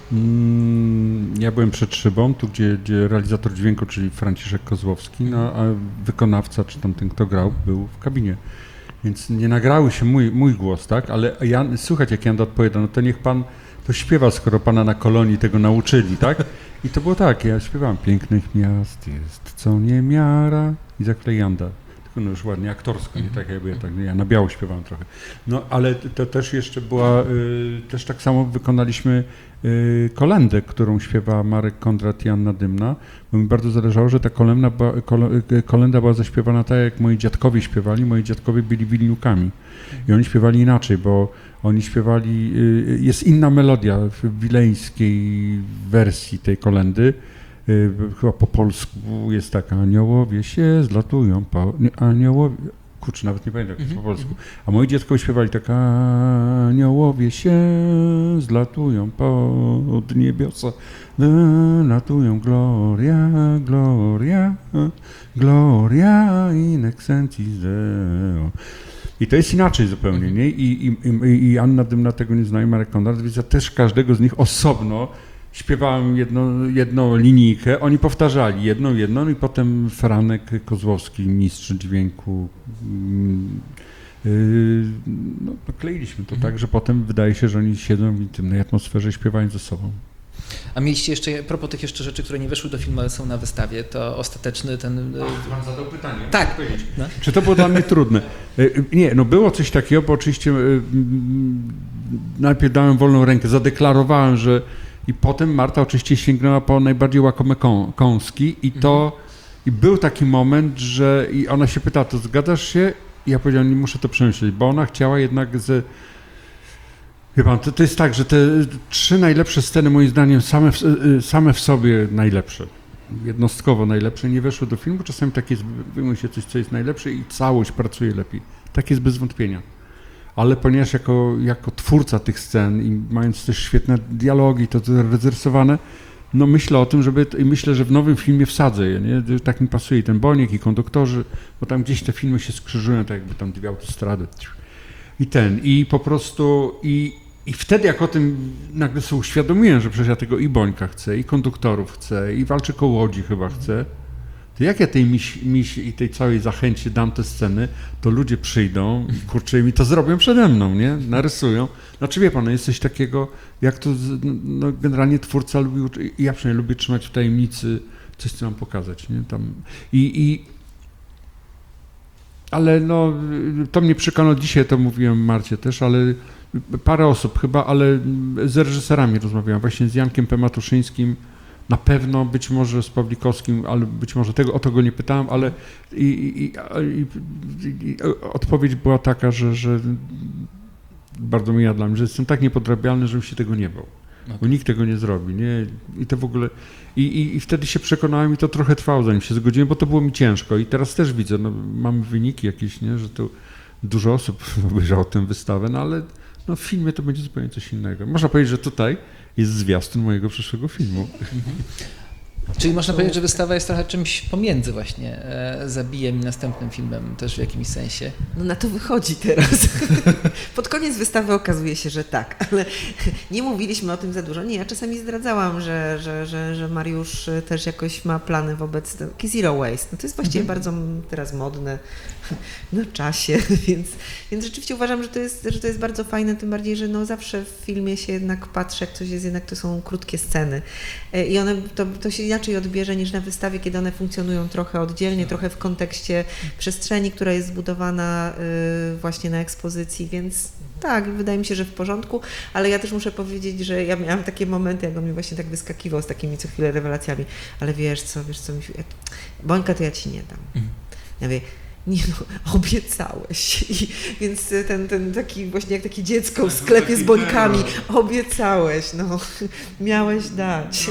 ja byłem przed szybą, tu gdzie realizator dźwięku, czyli Franciszek Kozłowski, a wykonawca, czy tam ten, kto grał, był w kabinie. Więc nie nagrały się mój głos, tak? Ale słuchać, jak Janda odpowiada, no to niech pan to śpiewa, skoro pana na kolonii tego nauczyli, tak? I to było tak, ja śpiewałem pięknych miast jest co niemiara i za chwilę Janda. No już ładnie aktorsko, nie tak jakby ja na biało śpiewałem trochę. No ale to też jeszcze była, też tak samo wykonaliśmy kolędę, którą śpiewa Marek Kondrat i Anna Dymna, bo mi bardzo zależało, że ta kolęda była zaśpiewana tak, jak moi dziadkowie śpiewali. Moi dziadkowie byli Wilniukami i oni śpiewali inaczej, bo oni śpiewali, jest inna melodia w wileńskiej wersji tej kolędy. Chyba po polsku jest taka, aniołowie się zlatują, aniołowie, kurczę, nawet nie pamiętam jak jest po polsku. A moi dziadkowie śpiewali tak: aniołowie się zlatują pod niebiosa, latują gloria, gloria, gloria in excelsis Deo. I to jest inaczej zupełnie, nie? I Anna Dymna tego nie zna, i Marek Konrad, więc ja też każdego z nich osobno śpiewałem jedną linijkę, oni powtarzali jedną i potem Franek Kozłowski, mistrz dźwięku, no, kleiliśmy to tak, że potem wydaje się, że oni siedzą w intymnej atmosferze, śpiewają ze sobą. A mieliście jeszcze, a propos tych jeszcze rzeczy, które nie weszły do filmu, ale są na wystawie, to ostateczny ten... Pan zadał pytanie. Tak. No. Czy to było dla mnie trudne? Nie, no było coś takiego, bo oczywiście najpierw dałem wolną rękę, zadeklarowałem, że i potem Marta oczywiście sięgnęła po najbardziej łakome kąski i był taki moment, że i ona się pyta, to zgadzasz się? I ja powiedziałem, nie muszę to przemyśleć, bo ona chciała jednak Wie pan, to jest tak, że te 3 najlepsze sceny, moim zdaniem, same w sobie najlepsze, jednostkowo najlepsze, nie weszły do filmu. Czasami tak jest, wyjmuje się coś, co jest najlepsze i całość pracuje lepiej. Tak jest bez wątpienia. Ale ponieważ jako twórca tych scen i mając też świetne dialogi, to rozrysowane, no myślę o tym, myślę, że w nowym filmie wsadzę je, nie? Tak mi pasuje i ten Boniek, i konduktorzy, bo tam gdzieś te filmy się skrzyżują, tak jakby tam 2 autostrady. I po prostu, i wtedy jak o tym nagle sobie uświadomiłem, że przecież ja tego i Bońka chcę, i konduktorów chcę, i walczy koło Łodzi chyba chcę, to jak ja tej misi i tej całej zachęcie dam te sceny, to ludzie przyjdą i kurczę, mi to zrobią przede mną, nie? Narysują. Znaczy wie pan, no jest coś takiego, jak to no, generalnie twórca lubi, i ja przynajmniej lubię trzymać w tajemnicy coś, co mam pokazać, nie? Tam, ale no, to mnie przekonało, dzisiaj to mówiłem Marcie też, ale parę osób chyba, ale z reżyserami rozmawiałem, właśnie z Jankiem P. Matuszyńskim, na pewno, być może z Pawlikowskim, ale być może o to go nie pytałem, ale odpowiedź była taka, że bardzo mija dla mnie, że jestem tak niepodrabialny, żebym się tego nie bał. Bo nikt tego nie zrobi, nie? I to w ogóle... I wtedy się przekonałem i to trochę trwało, zanim się zgodziłem, bo to było mi ciężko. I teraz też widzę, no, mamy wyniki jakieś, nie? Że tu dużo osób obejrzało tę wystawę, no ale no, w filmie to będzie zupełnie coś innego. Można powiedzieć, że tutaj jest zwiastun mojego przyszłego filmu. Czyli można powiedzieć, że wystawa jest trochę czymś pomiędzy właśnie Zabijem i następnym filmem też w jakimś sensie. No na to wychodzi teraz. Pod koniec wystawy okazuje się, że tak, ale nie mówiliśmy o tym za dużo. Nie, ja czasami zdradzałam, że Mariusz też jakoś ma plany wobec taki zero waste. No to jest właściwie bardzo teraz modne na czasie, więc rzeczywiście uważam, że to jest bardzo fajne, tym bardziej, że no zawsze w filmie się jednak patrzy, jak coś jest, jednak to są krótkie sceny i one, to się inaczej odbierze niż na wystawie, kiedy one funkcjonują trochę oddzielnie, trochę w kontekście przestrzeni, która jest zbudowana właśnie na ekspozycji, więc tak, wydaje mi się, że w porządku, ale ja też muszę powiedzieć, że ja miałam takie momenty, jak on mi właśnie tak wyskakiwał z takimi co chwilę rewelacjami, ale wiesz co, Bońka to ja ci nie dam. Ja mówię, nie no, obiecałeś. Więc ten taki właśnie jak takie dziecko w sklepie z bońkami, obiecałeś, no, miałeś dać.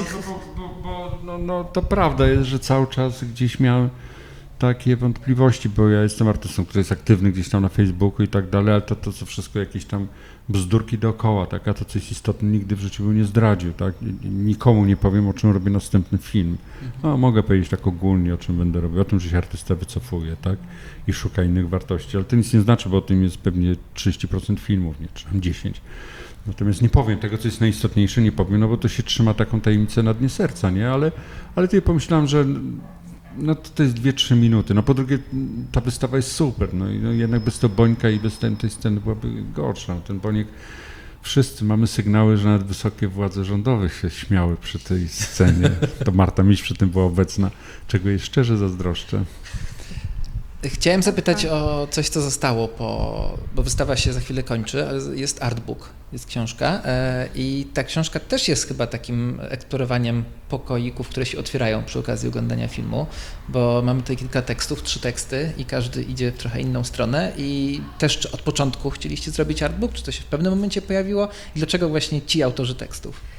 No to prawda jest, że cały czas gdzieś miałem takie wątpliwości, bo ja jestem artystą, który jest aktywny gdzieś tam na Facebooku i tak dalej, ale to wszystko jakieś tam bzdurki dookoła, tak, a to coś istotne nigdy w życiu bym nie zdradził, tak, nikomu nie powiem, o czym robię następny film. No, mogę powiedzieć tak ogólnie, o czym będę robił, o tym, że się artysta wycofuje, tak, i szuka innych wartości, ale to nic nie znaczy, bo o tym jest pewnie 30% filmów, nie, czy tam 10%. Natomiast nie powiem tego, co jest najistotniejsze, nie powiem, no bo to się trzyma taką tajemnicę na dnie serca, nie, ale tutaj pomyślałem, że no to jest 2-3 minuty. No po drugie, ta wystawa jest super. No i jednak bez tego Bońka i bez tej sceny byłaby gorsza. Ten Boniek, wszyscy mamy sygnały, że nawet wysokie władze rządowe się śmiały przy tej scenie. To Marta Miś przy tym była obecna, czego jej szczerze zazdroszczę. Chciałem zapytać o coś, co zostało, bo wystawa się za chwilę kończy, ale jest artbook, jest książka i ta książka też jest chyba takim eksplorowaniem pokoików, które się otwierają przy okazji oglądania filmu, bo mamy tutaj kilka tekstów, 3 teksty i każdy idzie w trochę inną stronę i też czy od początku chcieliście zrobić artbook, czy to się w pewnym momencie pojawiło i dlaczego właśnie ci autorzy tekstów?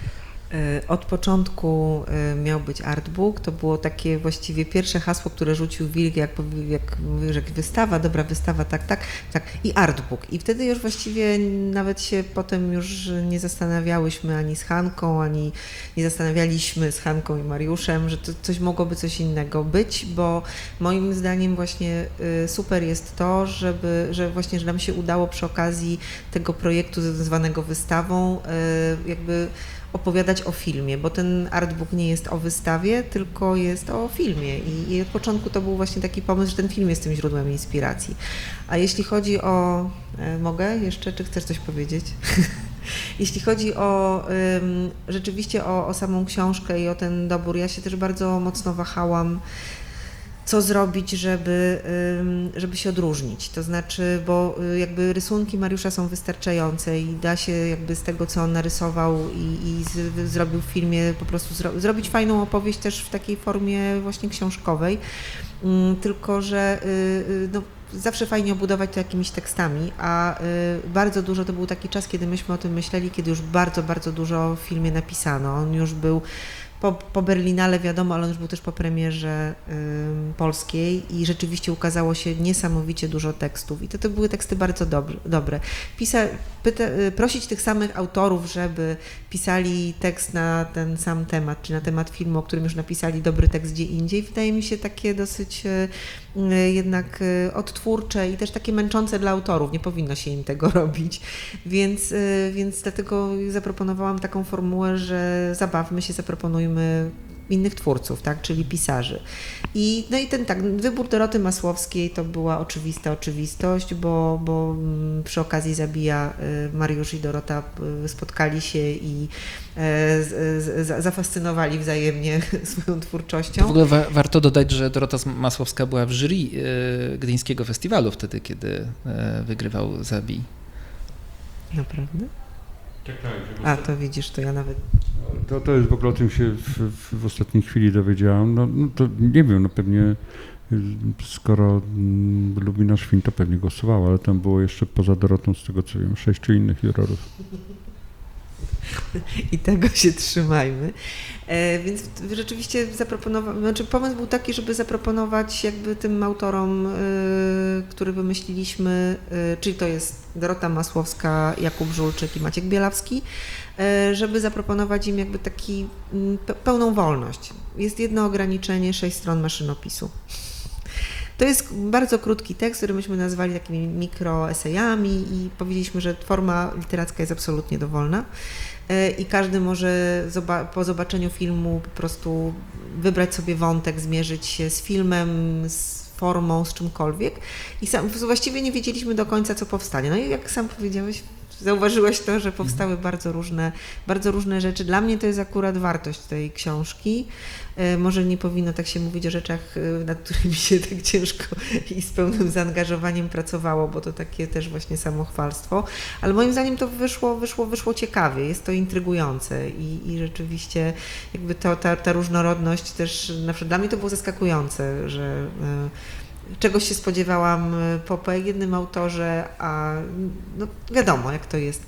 Od początku miał być artbook, to było takie właściwie pierwsze hasło, które rzucił Wilk, jak mówił, że wystawa, dobra wystawa, tak, i artbook. I wtedy już właściwie nawet się potem już nie zastanawiałyśmy ani z Hanką, ani nie zastanawialiśmy z Hanką i Mariuszem, że to coś mogłoby coś innego być, bo moim zdaniem właśnie super jest to, że nam się udało przy okazji tego projektu zwanego wystawą jakby opowiadać o filmie, bo ten artbook nie jest o wystawie, tylko jest o filmie i od początku to był właśnie taki pomysł, że ten film jest tym źródłem inspiracji. A jeśli chodzi o... Mogę jeszcze, czy chcesz coś powiedzieć? Jeśli chodzi o rzeczywiście o samą książkę i o ten dobór, ja się też bardzo mocno wahałam, co zrobić, żeby się odróżnić. To znaczy, bo jakby rysunki Mariusza są wystarczające i da się jakby z tego, co on narysował i zrobił w filmie, po prostu zrobić fajną opowieść też w takiej formie właśnie książkowej. Tylko że no, zawsze fajnie obudować to jakimiś tekstami, a bardzo dużo to był taki czas, kiedy myśmy o tym myśleli, kiedy już bardzo, bardzo dużo w filmie napisano. On już był po Berlinale, wiadomo, ale on już był też po premierze polskiej i rzeczywiście ukazało się niesamowicie dużo tekstów. I to były teksty bardzo dobre. Prosić tych samych autorów, żeby pisali tekst na ten sam temat, czy na temat filmu, o którym już napisali dobry tekst gdzie indziej, wydaje mi się takie dosyć jednak odtwórcze i też takie męczące dla autorów. Nie powinno się im tego robić. Więc dlatego zaproponowałam taką formułę, że zabawmy się, zaproponujmy innych twórców, tak, czyli pisarzy. I wybór Doroty Masłowskiej to była oczywista oczywistość, bo przy okazji Zabija Mariusz i Dorota spotkali się i zafascynowali wzajemnie swoją twórczością. W ogóle warto dodać, że Dorota Masłowska była w jury Gdyńskiego Festiwalu wtedy, kiedy wygrywał Zabij. Naprawdę? Tak. To widzisz, to ja nawet... To jest w ogóle o tym się w ostatniej chwili dowiedziałam. No to nie wiem, no pewnie skoro lubi nasz film, to pewnie głosowało, ale tam było jeszcze poza Dorotą, z tego co wiem, 6 innych jurorów. I tego się trzymajmy. Więc rzeczywiście pomysł był taki, żeby zaproponować jakby tym autorom, który wymyśliliśmy, czyli to jest Dorota Masłowska, Jakub Żulczyk i Maciek Bielawski, żeby zaproponować im jakby taki pełną wolność. Jest jedno ograniczenie, 6 stron maszynopisu. To jest bardzo krótki tekst, który myśmy nazwali takimi mikroesejami i powiedzieliśmy, że forma literacka jest absolutnie dowolna i każdy może po zobaczeniu filmu po prostu wybrać sobie wątek, zmierzyć się z filmem, z formą, z czymkolwiek i właściwie nie wiedzieliśmy do końca, co powstanie. No i jak sam powiedziałeś, zauważyłeś to, że powstały bardzo różne rzeczy. Dla mnie to jest akurat wartość tej książki. Może nie powinno tak się mówić o rzeczach, nad którymi się tak ciężko i z pełnym zaangażowaniem pracowało, bo to takie też właśnie samochwalstwo. Ale moim zdaniem to wyszło ciekawie, jest to intrygujące i rzeczywiście jakby ta różnorodność też, na przykład dla mnie to było zaskakujące, że czegoś się spodziewałam po jednym autorze, a no wiadomo jak to jest,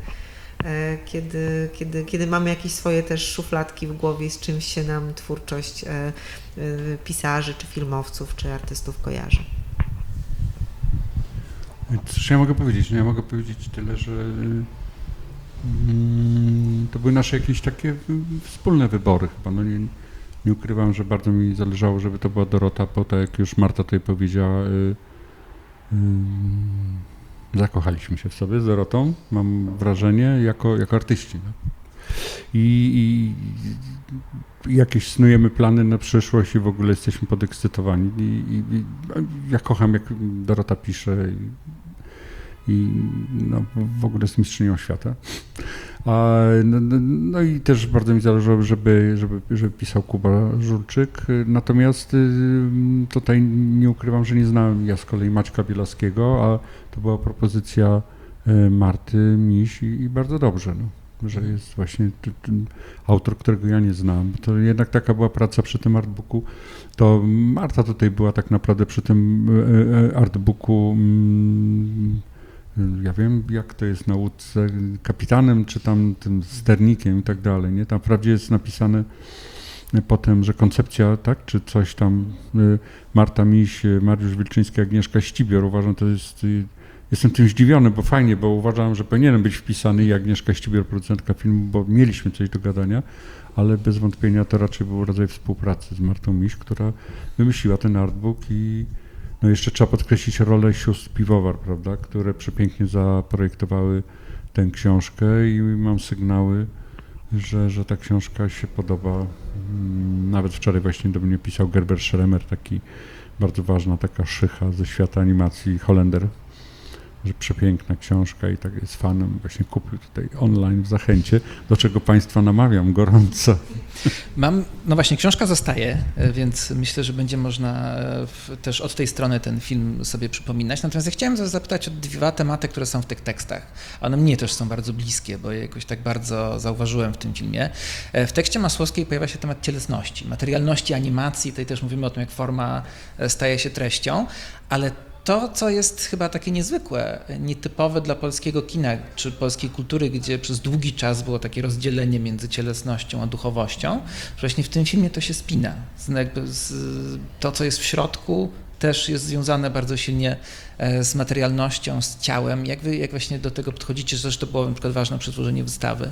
kiedy mamy jakieś swoje też szufladki w głowie, z czymś się nam twórczość pisarzy, czy filmowców, czy artystów kojarzy. Cóż ja mogę powiedzieć? No ja mogę powiedzieć tyle, że to były nasze jakieś takie wspólne wybory chyba. No nie ukrywam, że bardzo mi zależało, żeby to była Dorota, bo tak jak już Marta tutaj powiedziała, zakochaliśmy się w sobie z Dorotą, mam wrażenie, jako artyści. No. I jakieś snujemy plany na przyszłość i w ogóle jesteśmy podekscytowani. I ja kocham, jak Dorota pisze i no, w ogóle jest mistrzynią świata. No i też bardzo mi zależało, żeby pisał Kuba Żulczyk. Natomiast tutaj nie ukrywam, że nie znałem ja z kolei Maćka Bielawskiego, a to była propozycja Marty Miś i bardzo dobrze, no, że jest właśnie ten autor, którego ja nie znam. To jednak taka była praca przy tym artbooku. To Marta tutaj była tak naprawdę przy tym artbooku Ja wiem, jak to jest na łódce kapitanem, czy tam tym sternikiem i tak dalej, nie? Tam wprawdzie jest napisane potem, że koncepcja, tak, czy coś tam, Marta Miś, Mariusz Wilczyński, Agnieszka Ścibior, uważam, to jest, jestem tym zdziwiony, bo fajnie, bo uważam, że powinienem być wpisany i Agnieszka Ścibior, producentka filmu, bo mieliśmy coś do gadania, ale bez wątpienia to raczej był rodzaj współpracy z Martą Miś, która wymyśliła ten artbook i no jeszcze trzeba podkreślić rolę sióstr Piwowar, prawda, które przepięknie zaprojektowały tę książkę i mam sygnały, że ta książka się podoba. Nawet wczoraj właśnie do mnie pisał Gerber Scheremer, taki bardzo ważna taka szycha ze świata animacji, Holender, że przepiękna książka i tak jest fanem, właśnie kupił tutaj online w Zachęcie, do czego Państwa namawiam gorąco. No właśnie, książka zostaje, więc myślę, że będzie można też od tej strony ten film sobie przypominać. Natomiast ja chciałem zapytać o 2 tematy, które są w tych tekstach. One mnie też są bardzo bliskie, bo je jakoś tak bardzo zauważyłem w tym filmie. W tekście Masłowskiej pojawia się temat cielesności, materialności animacji. Tutaj też mówimy o tym, jak forma staje się treścią, ale to, co jest chyba takie niezwykłe, nietypowe dla polskiego kina czy polskiej kultury, gdzie przez długi czas było takie rozdzielenie między cielesnością a duchowością, że właśnie w tym filmie to się spina. To, co jest w środku, też jest związane bardzo silnie z materialnością, z ciałem. Jak wy właśnie do tego podchodzicie, że też to było na przykład ważne przy tworzeniu wystawy?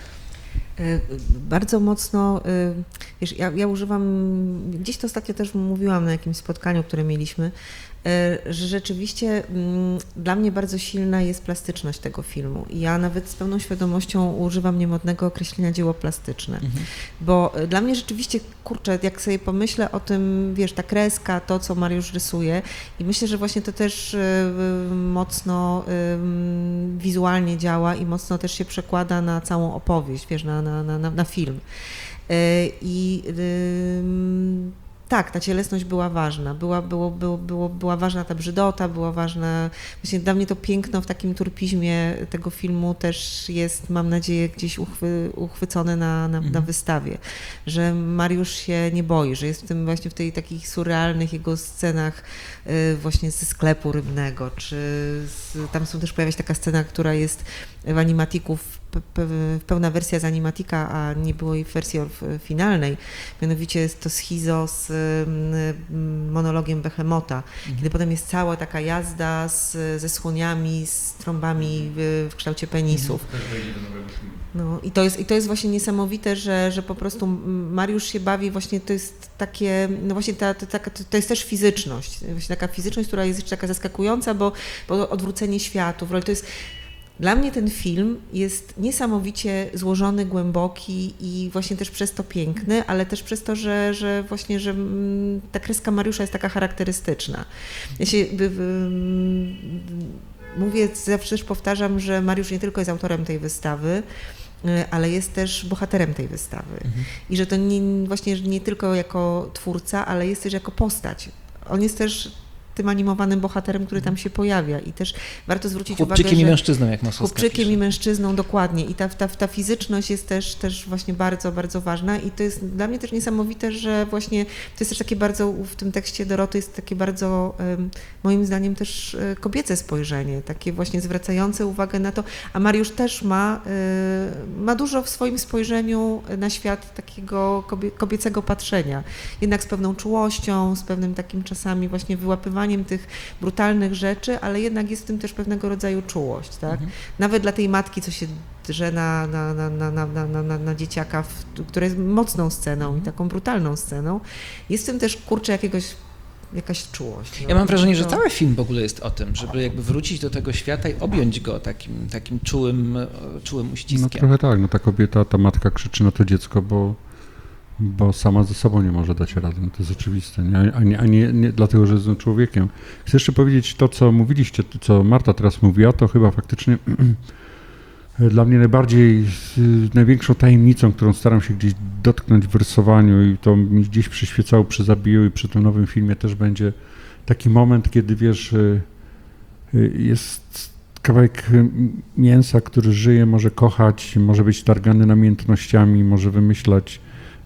Bardzo mocno, wiesz, ja używam, gdzieś to ostatnio też mówiłam na jakimś spotkaniu, które mieliśmy, że rzeczywiście dla mnie bardzo silna jest plastyczność tego filmu i ja nawet z pełną świadomością używam niemodnego określenia dzieło plastyczne, bo dla mnie rzeczywiście, kurczę, jak sobie pomyślę o tym, wiesz, ta kreska, to co Mariusz rysuje i myślę, że właśnie to też mocno wizualnie działa i mocno też się przekłada na całą opowieść, wiesz, na film. Tak, ta cielesność była ważna, była ważna ta brzydota, była ważna, właśnie dla mnie to piękno w takim turpizmie tego filmu też jest, mam nadzieję, gdzieś uchwycone na wystawie, że Mariusz się nie boi, że jest w tym właśnie w tej takich surrealnych jego scenach właśnie ze sklepu rybnego, tam są też pojawia się taka scena, która jest w Animatiku, pełna wersja z Animatika, a nie było jej w wersji finalnej, mianowicie jest to schizo z monologiem Behemota, kiedy potem jest cała taka jazda ze słoniami, z trąbami w kształcie penisów. No, i to jest właśnie niesamowite, że po prostu Mariusz się bawi, właśnie to jest takie, no właśnie to jest też fizyczność, właśnie taka fizyczność, która jest jeszcze taka zaskakująca, bo odwrócenie światów, to jest. Dla mnie ten film jest niesamowicie złożony, głęboki i właśnie też przez to piękny, ale też przez to, że właśnie, że ta kreska Mariusza jest taka charakterystyczna. Ja się mówię, zawsze też powtarzam, że Mariusz nie tylko jest autorem tej wystawy, ale jest też bohaterem tej wystawy. I że to właśnie nie tylko jako twórca, ale jest też jako postać. On jest też tym animowanym bohaterem, który tam się pojawia i też warto zwrócić uwagę, że... Chłopczykiem i mężczyzną, jak Masłowska Chłopczykiem pisze. i mężczyzną, dokładnie. I ta fizyczność jest też właśnie bardzo, bardzo ważna i to jest dla mnie też niesamowite, że właśnie to jest też takie bardzo, w tym tekście Doroty jest takie bardzo, moim zdaniem też kobiece spojrzenie, takie właśnie zwracające uwagę na to, a Mariusz też ma dużo w swoim spojrzeniu na świat takiego kobiecego patrzenia, jednak z pewną czułością, z pewnym takim czasami właśnie wyłapywaniem tych brutalnych rzeczy, ale jednak jest w tym też pewnego rodzaju czułość, tak? Nawet dla tej matki, co się drze na dzieciaka, która jest mocną sceną i taką brutalną sceną, jest w tym też, kurczę, jakaś czułość. No. Ja mam wrażenie, że cały film w ogóle jest o tym, żeby jakby wrócić do tego świata i objąć go takim czułym uściskiem. No trochę tak, no ta kobieta, ta matka krzyczy na to dziecko, bo sama ze sobą nie może dać rady, no to jest oczywiste, nie dlatego, że jest człowiekiem. Chcę jeszcze powiedzieć to, co mówiliście, co Marta teraz mówiła, to chyba faktycznie dla mnie największą tajemnicą, którą staram się gdzieś dotknąć w rysowaniu i to mi gdzieś przyświecało przy Zabiju i przy tym nowym filmie też będzie taki moment, kiedy wiesz, jest kawałek mięsa, który żyje, może kochać, może być targany namiętnościami, może wymyślać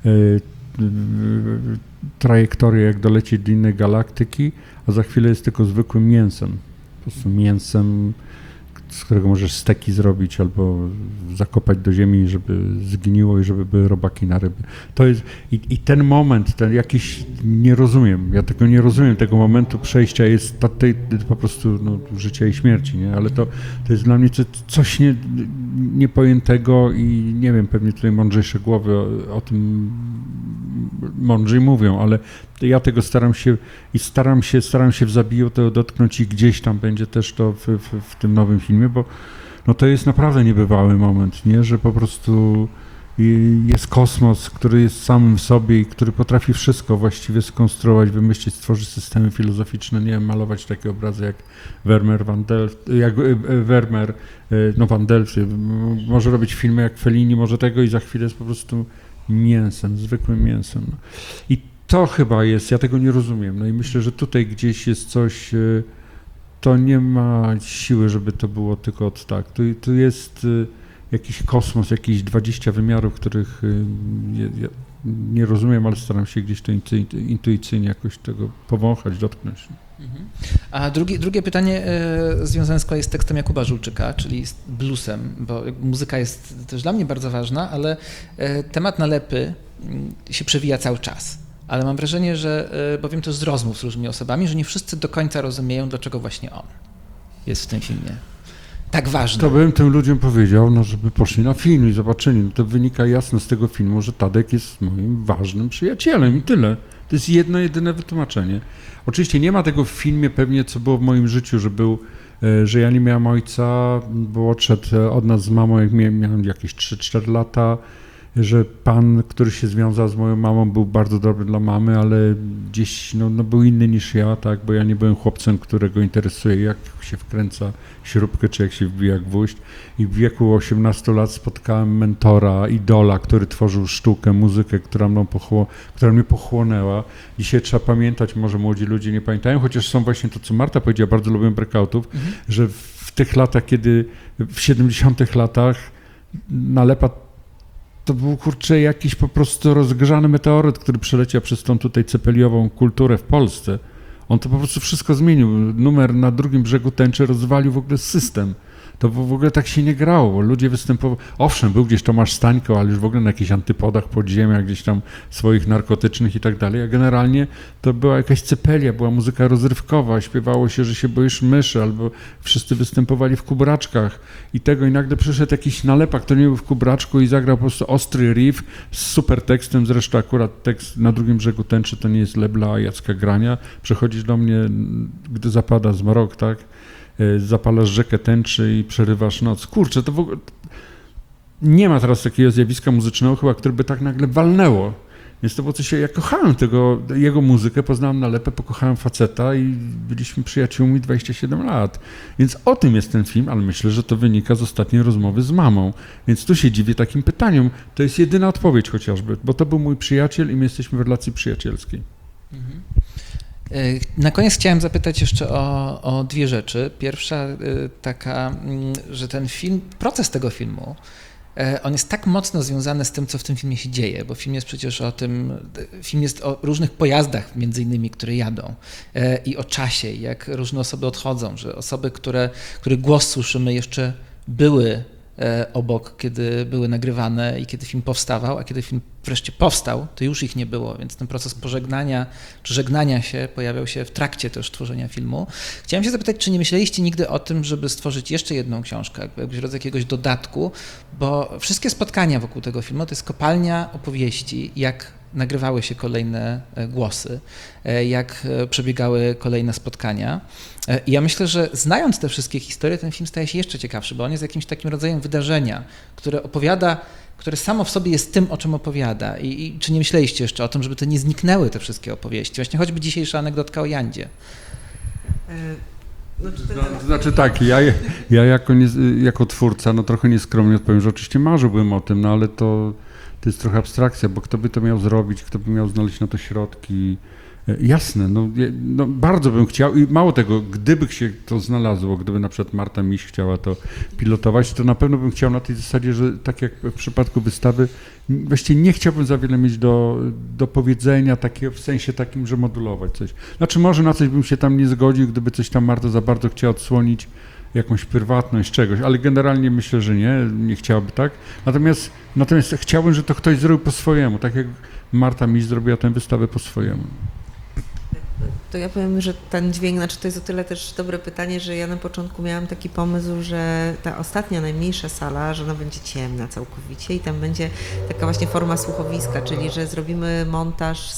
trajektorię, jak dolecieć do innej galaktyki, a za chwilę jest tylko zwykłym mięsem. Po prostu mięsem, z którego możesz steki zrobić albo zakopać do ziemi, żeby zgniło i żeby były robaki na ryby. To jest i ten moment, ten jakiś, nie rozumiem, ja tego nie rozumiem, tego momentu przejścia jest po prostu życia i śmierci, nie? Ale to jest dla mnie coś niepojętego i nie wiem, pewnie tutaj mądrzejsze głowy o tym mądrzej mówią, ale ja tego staram się w Zabiju to dotknąć i gdzieś tam będzie też to w tym nowym filmie, bo to jest naprawdę niebywały moment, nie? Że po prostu jest kosmos, który jest samym w sobie i który potrafi wszystko właściwie skonstruować, wymyślić, stworzyć systemy filozoficzne, nie wiem, malować takie obrazy jak Vermeer, Van Delft, może robić filmy jak Fellini, może tego i za chwilę jest po prostu mięsem, zwykłym mięsem. No. I to chyba jest, ja tego nie rozumiem, no i myślę, że tutaj gdzieś jest coś, to nie ma siły, żeby to było tylko od tak. Tu jest jakiś kosmos, jakieś 20 wymiarów, których ja nie rozumiem, ale staram się gdzieś to intuicyjnie jakoś tego powąchać, dotknąć. A drugie pytanie związane z kolei z tekstem Jakuba Żulczyka, czyli z bluesem, bo muzyka jest też dla mnie bardzo ważna, ale temat nalepy się przewija cały czas. Ale mam wrażenie, że, bo wiem to z rozmów z różnymi osobami, że nie wszyscy do końca rozumieją, dlaczego właśnie on jest w tym filmie tak ważny. To bym tym ludziom powiedział, żeby poszli na film i zobaczyli. To wynika jasno z tego filmu, że Tadek jest moim ważnym przyjacielem i tyle. To jest jedno, jedyne wytłumaczenie. Oczywiście nie ma tego w filmie pewnie, co było w moim życiu, że ja nie miałem ojca, bo odszedł od nas z mamą, jak miałem jakieś 3-4 lata, że pan, który się związał z moją mamą, był bardzo dobry dla mamy, ale gdzieś był inny niż ja, tak, bo ja nie byłem chłopcem, którego interesuje, jak się wkręca śrubkę, czy jak się wbija gwóźdź. I w wieku 18 lat spotkałem mentora, idola, który tworzył sztukę, muzykę, która mnie pochłonęła. Dzisiaj trzeba pamiętać, może młodzi ludzie nie pamiętają, chociaż są właśnie to, co Marta powiedziała, bardzo lubię breakoutów, że w tych latach, kiedy w 70 latach nalepa to był, jakiś po prostu rozgrzany meteoryt, który przeleciał przez tą tutaj cepeliową kulturę w Polsce. On to po prostu wszystko zmienił. Numer na drugim brzegu tęczy rozwalił w ogóle system. To w ogóle tak się nie grało. Ludzie występowali. Owszem, był gdzieś Tomasz Stańko, ale już w ogóle na jakichś antypodach, podziemiach, gdzieś tam swoich narkotycznych i tak dalej. A generalnie to była jakaś cepelia, była muzyka rozrywkowa, śpiewało się, że się boisz myszy, albo wszyscy występowali w kubraczkach i nagle przyszedł jakiś nalepak, który nie był w kubraczku i zagrał po prostu ostry riff z super tekstem. Zresztą akurat tekst na drugim brzegu tęczy to nie jest Lebla, a Jacka Grania. Przechodzisz do mnie, gdy zapada zmrok, tak? Zapalasz rzekę tęczy i przerywasz noc. Kurczę, to w ogóle nie ma teraz takiego zjawiska muzycznego chyba, które by tak nagle walnęło. Więc to było coś, ja kochałem jego muzykę, poznałem nalepę, pokochałem faceta i byliśmy przyjaciółmi 27 lat. Więc o tym jest ten film, ale myślę, że to wynika z ostatniej rozmowy z mamą. Więc tu się dziwię takim pytaniom. To jest jedyna odpowiedź chociażby, bo to był mój przyjaciel i my jesteśmy w relacji przyjacielskiej. Na koniec chciałem zapytać jeszcze o dwie rzeczy. Pierwsza taka, że ten film, proces tego filmu, on jest tak mocno związany z tym, co w tym filmie się dzieje, bo film jest przecież film jest o różnych pojazdach między innymi, które jadą i o czasie, jak różne osoby odchodzą, że osoby, których głos słyszymy jeszcze były obok, kiedy były nagrywane i kiedy film powstawał, a kiedy film wreszcie powstał, to już ich nie było, więc ten proces pożegnania czy żegnania się pojawiał się w trakcie też tworzenia filmu. Chciałem się zapytać, czy nie myśleliście nigdy o tym, żeby stworzyć jeszcze jedną książkę, jakiś rodzaj jakiegoś dodatku, bo wszystkie spotkania wokół tego filmu to jest kopalnia opowieści, jak nagrywały się kolejne głosy, jak przebiegały kolejne spotkania. I ja myślę, że znając te wszystkie historie, ten film staje się jeszcze ciekawszy, bo on jest jakimś takim rodzajem wydarzenia, które samo w sobie jest tym, o czym opowiada. I czy nie myśleliście jeszcze o tym, żeby to nie zniknęły te wszystkie opowieści? Właśnie choćby dzisiejsza anegdotka o Jandzie. To znaczy tak, ja jako twórca, trochę nieskromnie odpowiem, że oczywiście marzyłbym o tym, ale to jest trochę abstrakcja, bo kto by to miał zrobić, kto by miał znaleźć na to środki, Jasne, no bardzo bym chciał i mało tego, gdyby się to znalazło, gdyby na przykład Marta Miś chciała to pilotować, to na pewno bym chciał na tej zasadzie, że tak jak w przypadku wystawy, właściwie nie chciałbym za wiele mieć do powiedzenia, takiego, w sensie takim, że modulować coś. Znaczy może na coś bym się tam nie zgodził, gdyby coś tam Marta za bardzo chciała odsłonić jakąś prywatność czegoś, ale generalnie myślę, że nie chciałaby tak. Natomiast chciałbym, żeby to ktoś zrobił po swojemu, tak jak Marta Miś zrobiła tę wystawę po swojemu. To ja powiem, że ten dźwięk, znaczy to jest o tyle też dobre pytanie, że ja na początku miałam taki pomysł, że ta ostatnia, najmniejsza sala, że ona będzie ciemna całkowicie i tam będzie taka właśnie forma słuchowiska, czyli że zrobimy montaż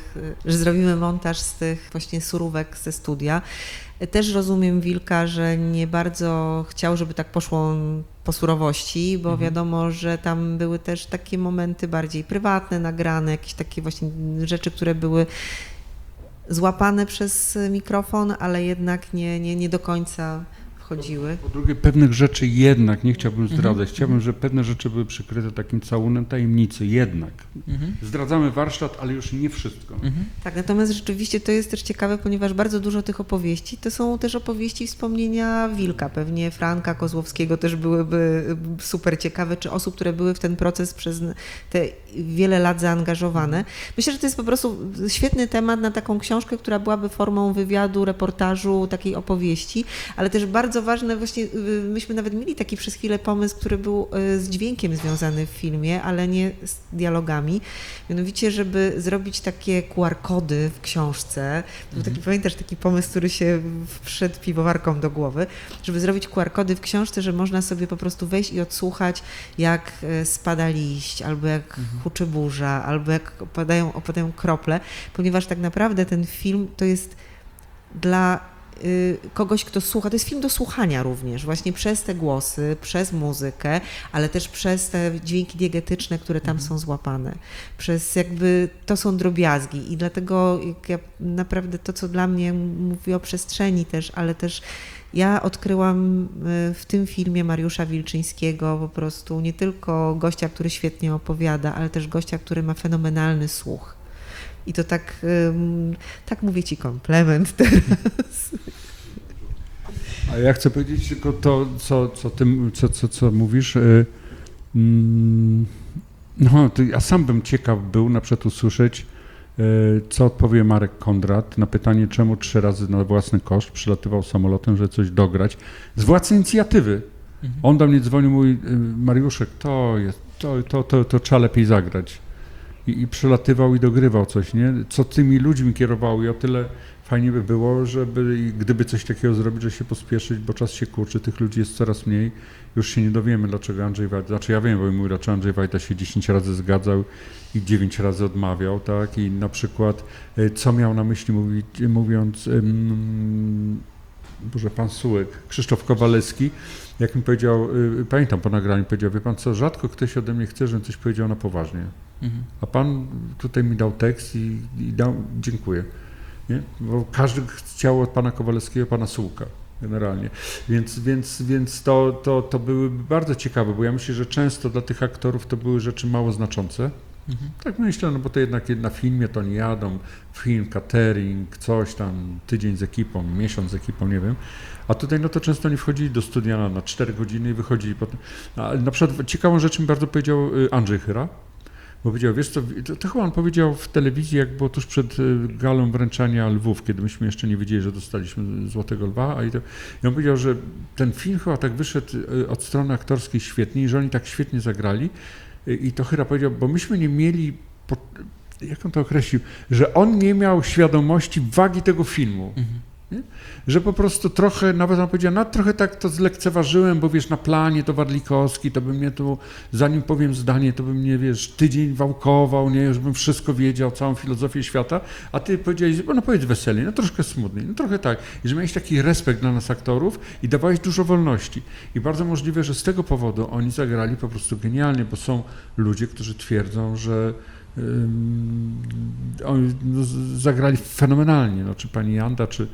z tych właśnie surówek ze studia. Też rozumiem Wilka, że nie bardzo chciał, żeby tak poszło po surowości, bo wiadomo, że tam były też takie momenty bardziej prywatne, nagrane, jakieś takie właśnie rzeczy, które były złapane przez mikrofon, ale jednak nie do końca wchodziły. Po drugie, pewnych rzeczy jednak, nie chciałbym zdradzać, chciałbym, żeby pewne rzeczy były przykryte takim całunem tajemnicy, jednak. Zdradzamy warsztat, ale już nie wszystko. Tak, natomiast rzeczywiście to jest też ciekawe, ponieważ bardzo dużo tych opowieści to są też opowieści i wspomnienia Wilka, pewnie Franka Kozłowskiego też byłyby super ciekawe, czy osób, które były w ten proces przez te wiele lat zaangażowane. Myślę, że to jest po prostu świetny temat na taką książkę, która byłaby formą wywiadu, reportażu, takiej opowieści, ale też bardzo ważne, właśnie myśmy nawet mieli taki przez chwilę pomysł, który był z dźwiękiem związany w filmie, ale nie z dialogami. Mianowicie, żeby zrobić takie QR-kody w książce. To był taki, pamiętasz, taki pomysł, który się wszedł piwowarkom do głowy, żeby zrobić QR-kody w książce, że można sobie po prostu wejść i odsłuchać, jak spada liść, albo jak huczy burza, albo jak opadają krople, ponieważ tak naprawdę ten film to jest dla kogoś, kto słucha, to jest film do słuchania również, właśnie przez te głosy, przez muzykę, ale też przez te dźwięki diegetyczne, które tam są złapane. Przez jakby, to są drobiazgi i dlatego ja naprawdę to, co dla mnie mówię o przestrzeni też, ale też ja odkryłam w tym filmie Mariusza Wilczyńskiego po prostu nie tylko gościa, który świetnie opowiada, ale też gościa, który ma fenomenalny słuch. I to tak mówię ci komplement teraz. A ja chcę powiedzieć tylko to, co mówisz. Ja sam bym ciekaw był na przykład usłyszeć, co odpowie Marek Kondrat na pytanie, czemu 3 razy na własny koszt przylatywał samolotem, żeby coś dograć z własnej inicjatywy. On do mnie dzwonił, mówi, Mariuszek, to trzeba lepiej zagrać. I przelatywał i dogrywał coś, nie? Co tymi ludźmi kierowało i o tyle fajnie by było, żeby gdyby coś takiego zrobić, że się pospieszyć, bo czas się kurczy, tych ludzi jest coraz mniej, już się nie dowiemy, dlaczego Andrzej Wajda, znaczy ja wiem, bo mówi, dlaczego Andrzej Wajda się 10 razy zgadzał i 9 razy odmawiał, tak? I na przykład, co miał na myśli mówiąc, pan Sułek, Krzysztof Kowalewski, jak mi powiedział, pamiętam po nagraniu, powiedział, wie pan co, rzadko ktoś ode mnie chce, żebym coś powiedział na poważnie. A pan tutaj mi dał tekst i dziękuję. Nie? Bo każdy chciał od pana Kowalewskiego, pana Sułka generalnie. Więc to były bardzo ciekawe, bo ja myślę, że często dla tych aktorów to były rzeczy mało znaczące. Tak myślę, no bo to jednak na filmie to nie jadą, film, catering, coś tam, tydzień z ekipą, miesiąc z ekipą, nie wiem. A tutaj no to często nie wchodzili do studia na 4 godziny i wychodzili potem. Na przykład ciekawą rzecz mi bardzo powiedział Andrzej Chyra, bo powiedział, wiesz co, to chyba on powiedział w telewizji, jak było tuż przed galą wręczania Lwów, kiedy myśmy jeszcze nie wiedzieli, że dostaliśmy Złotego Lwa, i on powiedział, że ten film chyba tak wyszedł od strony aktorskiej świetnie i że oni tak świetnie zagrali. I to Chyra powiedział, bo myśmy nie mieli, jak on to określił, że on nie miał świadomości wagi tego filmu. Nie? Że po prostu trochę, nawet on powiedział, trochę tak to zlekceważyłem, bo wiesz, na planie to Warlikowski, to by mnie tu, zanim powiem zdanie, to by mnie, wiesz, tydzień wałkował, nie, już bym wszystko wiedział, całą filozofię świata, a ty powiedziałeś, no powiedz weselej, no troszkę smutniej, no trochę tak. I że miałeś taki respekt dla nas aktorów i dawałeś dużo wolności. I bardzo możliwe, że z tego powodu oni zagrali po prostu genialnie, bo są ludzie, którzy twierdzą, że oni zagrali fenomenalnie, no, czy pani Janda, czy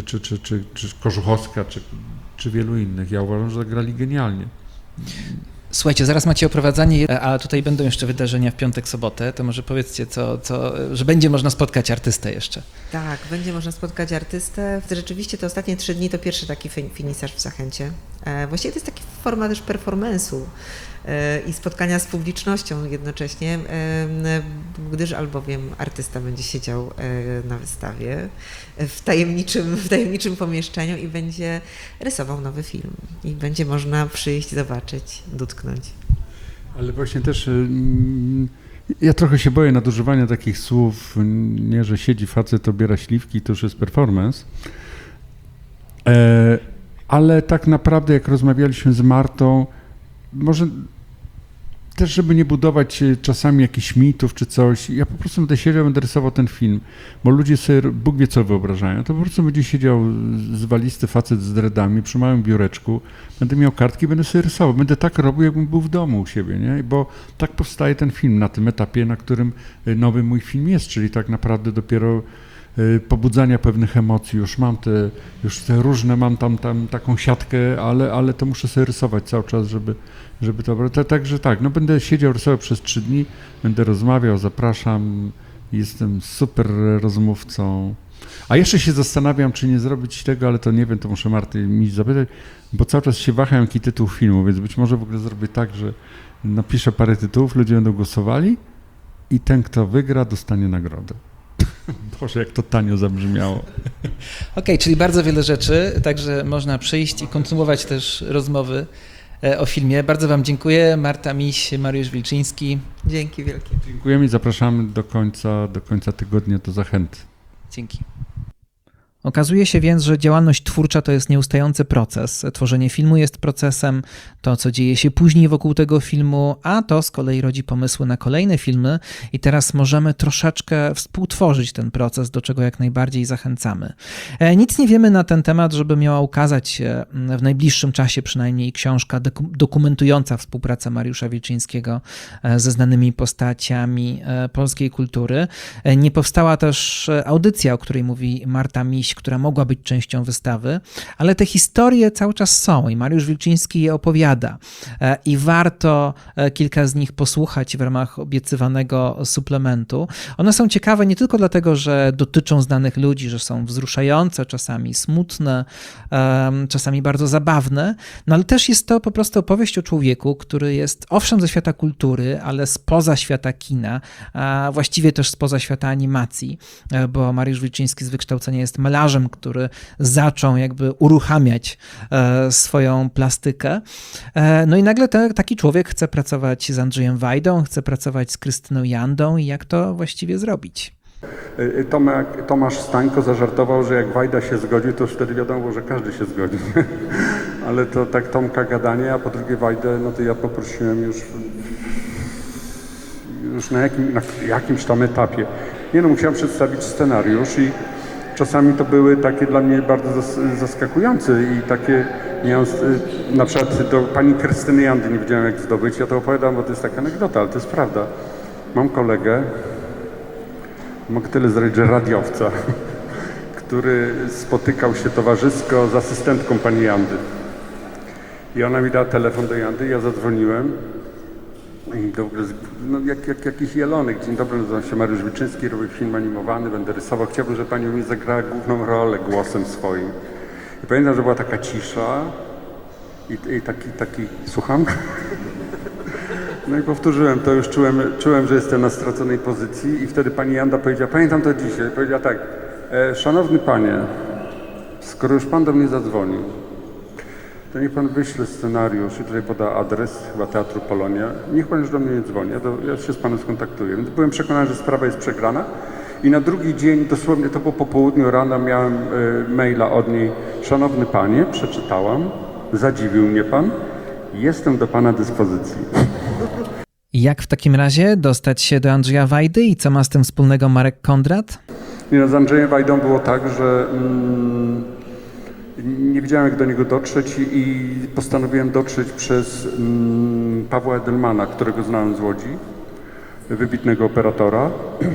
Kożuchowska, czy wielu innych. Ja uważam, że zagrali genialnie. Słuchajcie, zaraz macie oprowadzanie, a tutaj będą jeszcze wydarzenia w piątek, sobotę, to może powiedzcie, że będzie można spotkać artystę jeszcze. Tak, będzie można spotkać artystę. Rzeczywiście te ostatnie 3 dni to pierwszy taki finisaż w Zachęcie. Właściwie to jest taki forma też performance'u i spotkania z publicznością jednocześnie, gdyż albowiem artysta będzie siedział na wystawie w tajemniczym pomieszczeniu i będzie rysował nowy film. I będzie można przyjść, zobaczyć, dotknąć. Ale właśnie też ja trochę się boję nadużywania takich słów, nie, że siedzi facet, obiera śliwki, to już jest performance. Ale tak naprawdę jak rozmawialiśmy z Martą, może też, żeby nie budować czasami jakichś mitów czy coś, ja po prostu będę siedział, będę rysował ten film, bo ludzie sobie, Bóg wie co wyobrażają, to po prostu będzie siedział zwalisty facet z dreadami przy małym biureczku, będę miał kartki, będę sobie rysował, będę tak robił, jakbym był w domu u siebie, nie? Bo tak powstaje ten film na tym etapie, na którym nowy mój film jest, czyli tak naprawdę dopiero pobudzania pewnych emocji, już te różne, mam tam taką siatkę, ale to muszę sobie rysować cały czas, żeby to, także tak, no będę siedział, rysował przez 3 dni, będę rozmawiał, zapraszam, jestem super rozmówcą. A jeszcze się zastanawiam, czy nie zrobić tego, ale to nie wiem, to muszę Marty mi zapytać, bo cały czas się waham, jaki tytuł filmu, więc być może w ogóle zrobię tak, że napiszę parę tytułów, ludzie będą głosowali i ten, kto wygra, dostanie nagrodę. Boże, jak to tanio zabrzmiało. Okej, czyli bardzo wiele rzeczy, także można przyjść i kontynuować też rozmowy o filmie. Bardzo wam dziękuję. Marta Miś, Mariusz Wilczyński. Dzięki wielkie. Dziękujemy i zapraszamy do końca tygodnia do Zachęty. Dzięki. Okazuje się więc, że działalność twórcza to jest nieustający proces. Tworzenie filmu jest procesem, to co dzieje się później wokół tego filmu, a to z kolei rodzi pomysły na kolejne filmy i teraz możemy troszeczkę współtworzyć ten proces, do czego jak najbardziej zachęcamy. Nic nie wiemy na ten temat, żeby miała ukazać się w najbliższym czasie przynajmniej książka dokumentująca współpracę Mariusza Wilczyńskiego ze znanymi postaciami polskiej kultury. Nie powstała też audycja, o której mówi Marta Miś, która mogła być częścią wystawy, ale te historie cały czas są i Mariusz Wilczyński je opowiada i warto kilka z nich posłuchać w ramach obiecywanego suplementu. One są ciekawe nie tylko dlatego, że dotyczą znanych ludzi, że są wzruszające, czasami smutne, czasami bardzo zabawne, no ale też jest to po prostu opowieść o człowieku, który jest owszem ze świata kultury, ale spoza świata kina, a właściwie też spoza świata animacji, bo Mariusz Wilczyński z wykształcenia jest malarzem, który zaczął jakby uruchamiać swoją plastykę. No i nagle taki człowiek chce pracować z Andrzejem Wajdą, chce pracować z Krystyną Jandą i jak to właściwie zrobić? Tomasz Stańko zażartował, że jak Wajda się zgodził, to już wtedy wiadomo, że każdy się zgodzi. Ale to tak Tomka gadanie, a po drugie Wajdę, no to ja poprosiłem już na jakimś tam etapie. Musiałem przedstawić scenariusz i czasami to były takie dla mnie bardzo zaskakujące i takie, na przykład do pani Krystyny Jandy nie wiedziałem jak zdobyć, ja to opowiadam, bo to jest taka anegdota, ale to jest prawda. Mam kolegę, mogę tyle zrobić, że radiowca, który spotykał się towarzysko z asystentką pani Jandy. I ona mi dała telefon do Jandy, ja zadzwoniłem. I w ogóle, no jak jakiś jelonek. Dzień dobry, nazywam się Mariusz Wilczyński, robię film animowany, będę rysował. Chciałbym, żeby pani mi zagrała główną rolę głosem swoim. I pamiętam, że była taka cisza i taki słucham? No i powtórzyłem to, już czułem, że jestem na straconej pozycji i wtedy pani Janda powiedziała, pamiętam to dzisiaj, powiedziała tak, szanowny panie, skoro już pan do mnie zadzwonił, to niech pan wyśle scenariusz i tutaj poda adres, chyba Teatru Polonia. Niech pan już do mnie nie dzwoni, ja się z panem skontaktuję. Więc byłem przekonany, że sprawa jest przegrana i na drugi dzień, dosłownie to było po południu rano, miałem maila od niej. Szanowny panie, przeczytałam, zadziwił mnie pan, jestem do pana dyspozycji. Jak w takim razie dostać się do Andrzeja Wajdy i co ma z tym wspólnego Marek Kondrat? Z Andrzejem Wajdą było tak, że nie wiedziałem jak do niego dotrzeć i postanowiłem dotrzeć przez Pawła Edelmana, którego znałem z Łodzi, wybitnego operatora.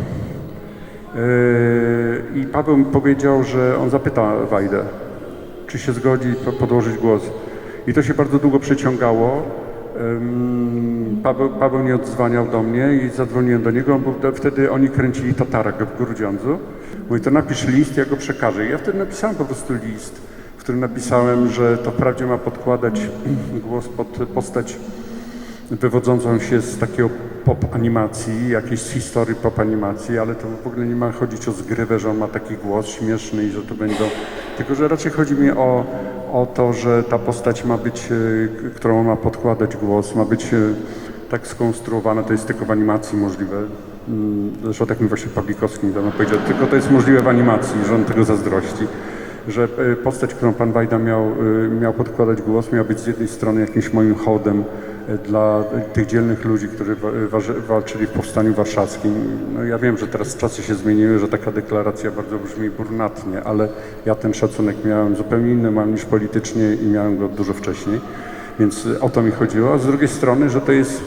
I Paweł mi powiedział, że on zapyta Wajdę, czy się zgodzi podłożyć głos. I to się bardzo długo przeciągało. Paweł nie odzwaniał do mnie i zadzwoniłem do niego, bo wtedy oni kręcili Tatara w Grudziądzu. Mówi, to napisz list, ja go przekażę. I ja wtedy napisałem po prostu list, w którym napisałem, że to wprawdzie ma podkładać głos pod postać wywodzącą się z takiego pop animacji, jakiejś historii pop animacji, ale to w ogóle nie ma chodzić o zgrywę, że on ma taki głos śmieszny i że to będą... Tylko, że raczej chodzi mi o to, że ta postać ma być, którą on ma podkładać głos, ma być tak skonstruowana, to jest tylko w animacji możliwe. Zresztą tak mi właśnie Pawlikowski niedawno powiedział, tylko to jest możliwe w animacji, że on tego zazdrości. Że postać, którą pan Wajda miał podkładać głos, miała być z jednej strony jakimś moim hołdem dla tych dzielnych ludzi, którzy walczyli w Powstaniu Warszawskim. No ja wiem, że teraz czasy się zmieniły, że taka deklaracja bardzo brzmi brunatnie, ale ja ten szacunek miałem zupełnie inny, mam niż politycznie i miałem go dużo wcześniej, więc o to mi chodziło. A z drugiej strony, że to jest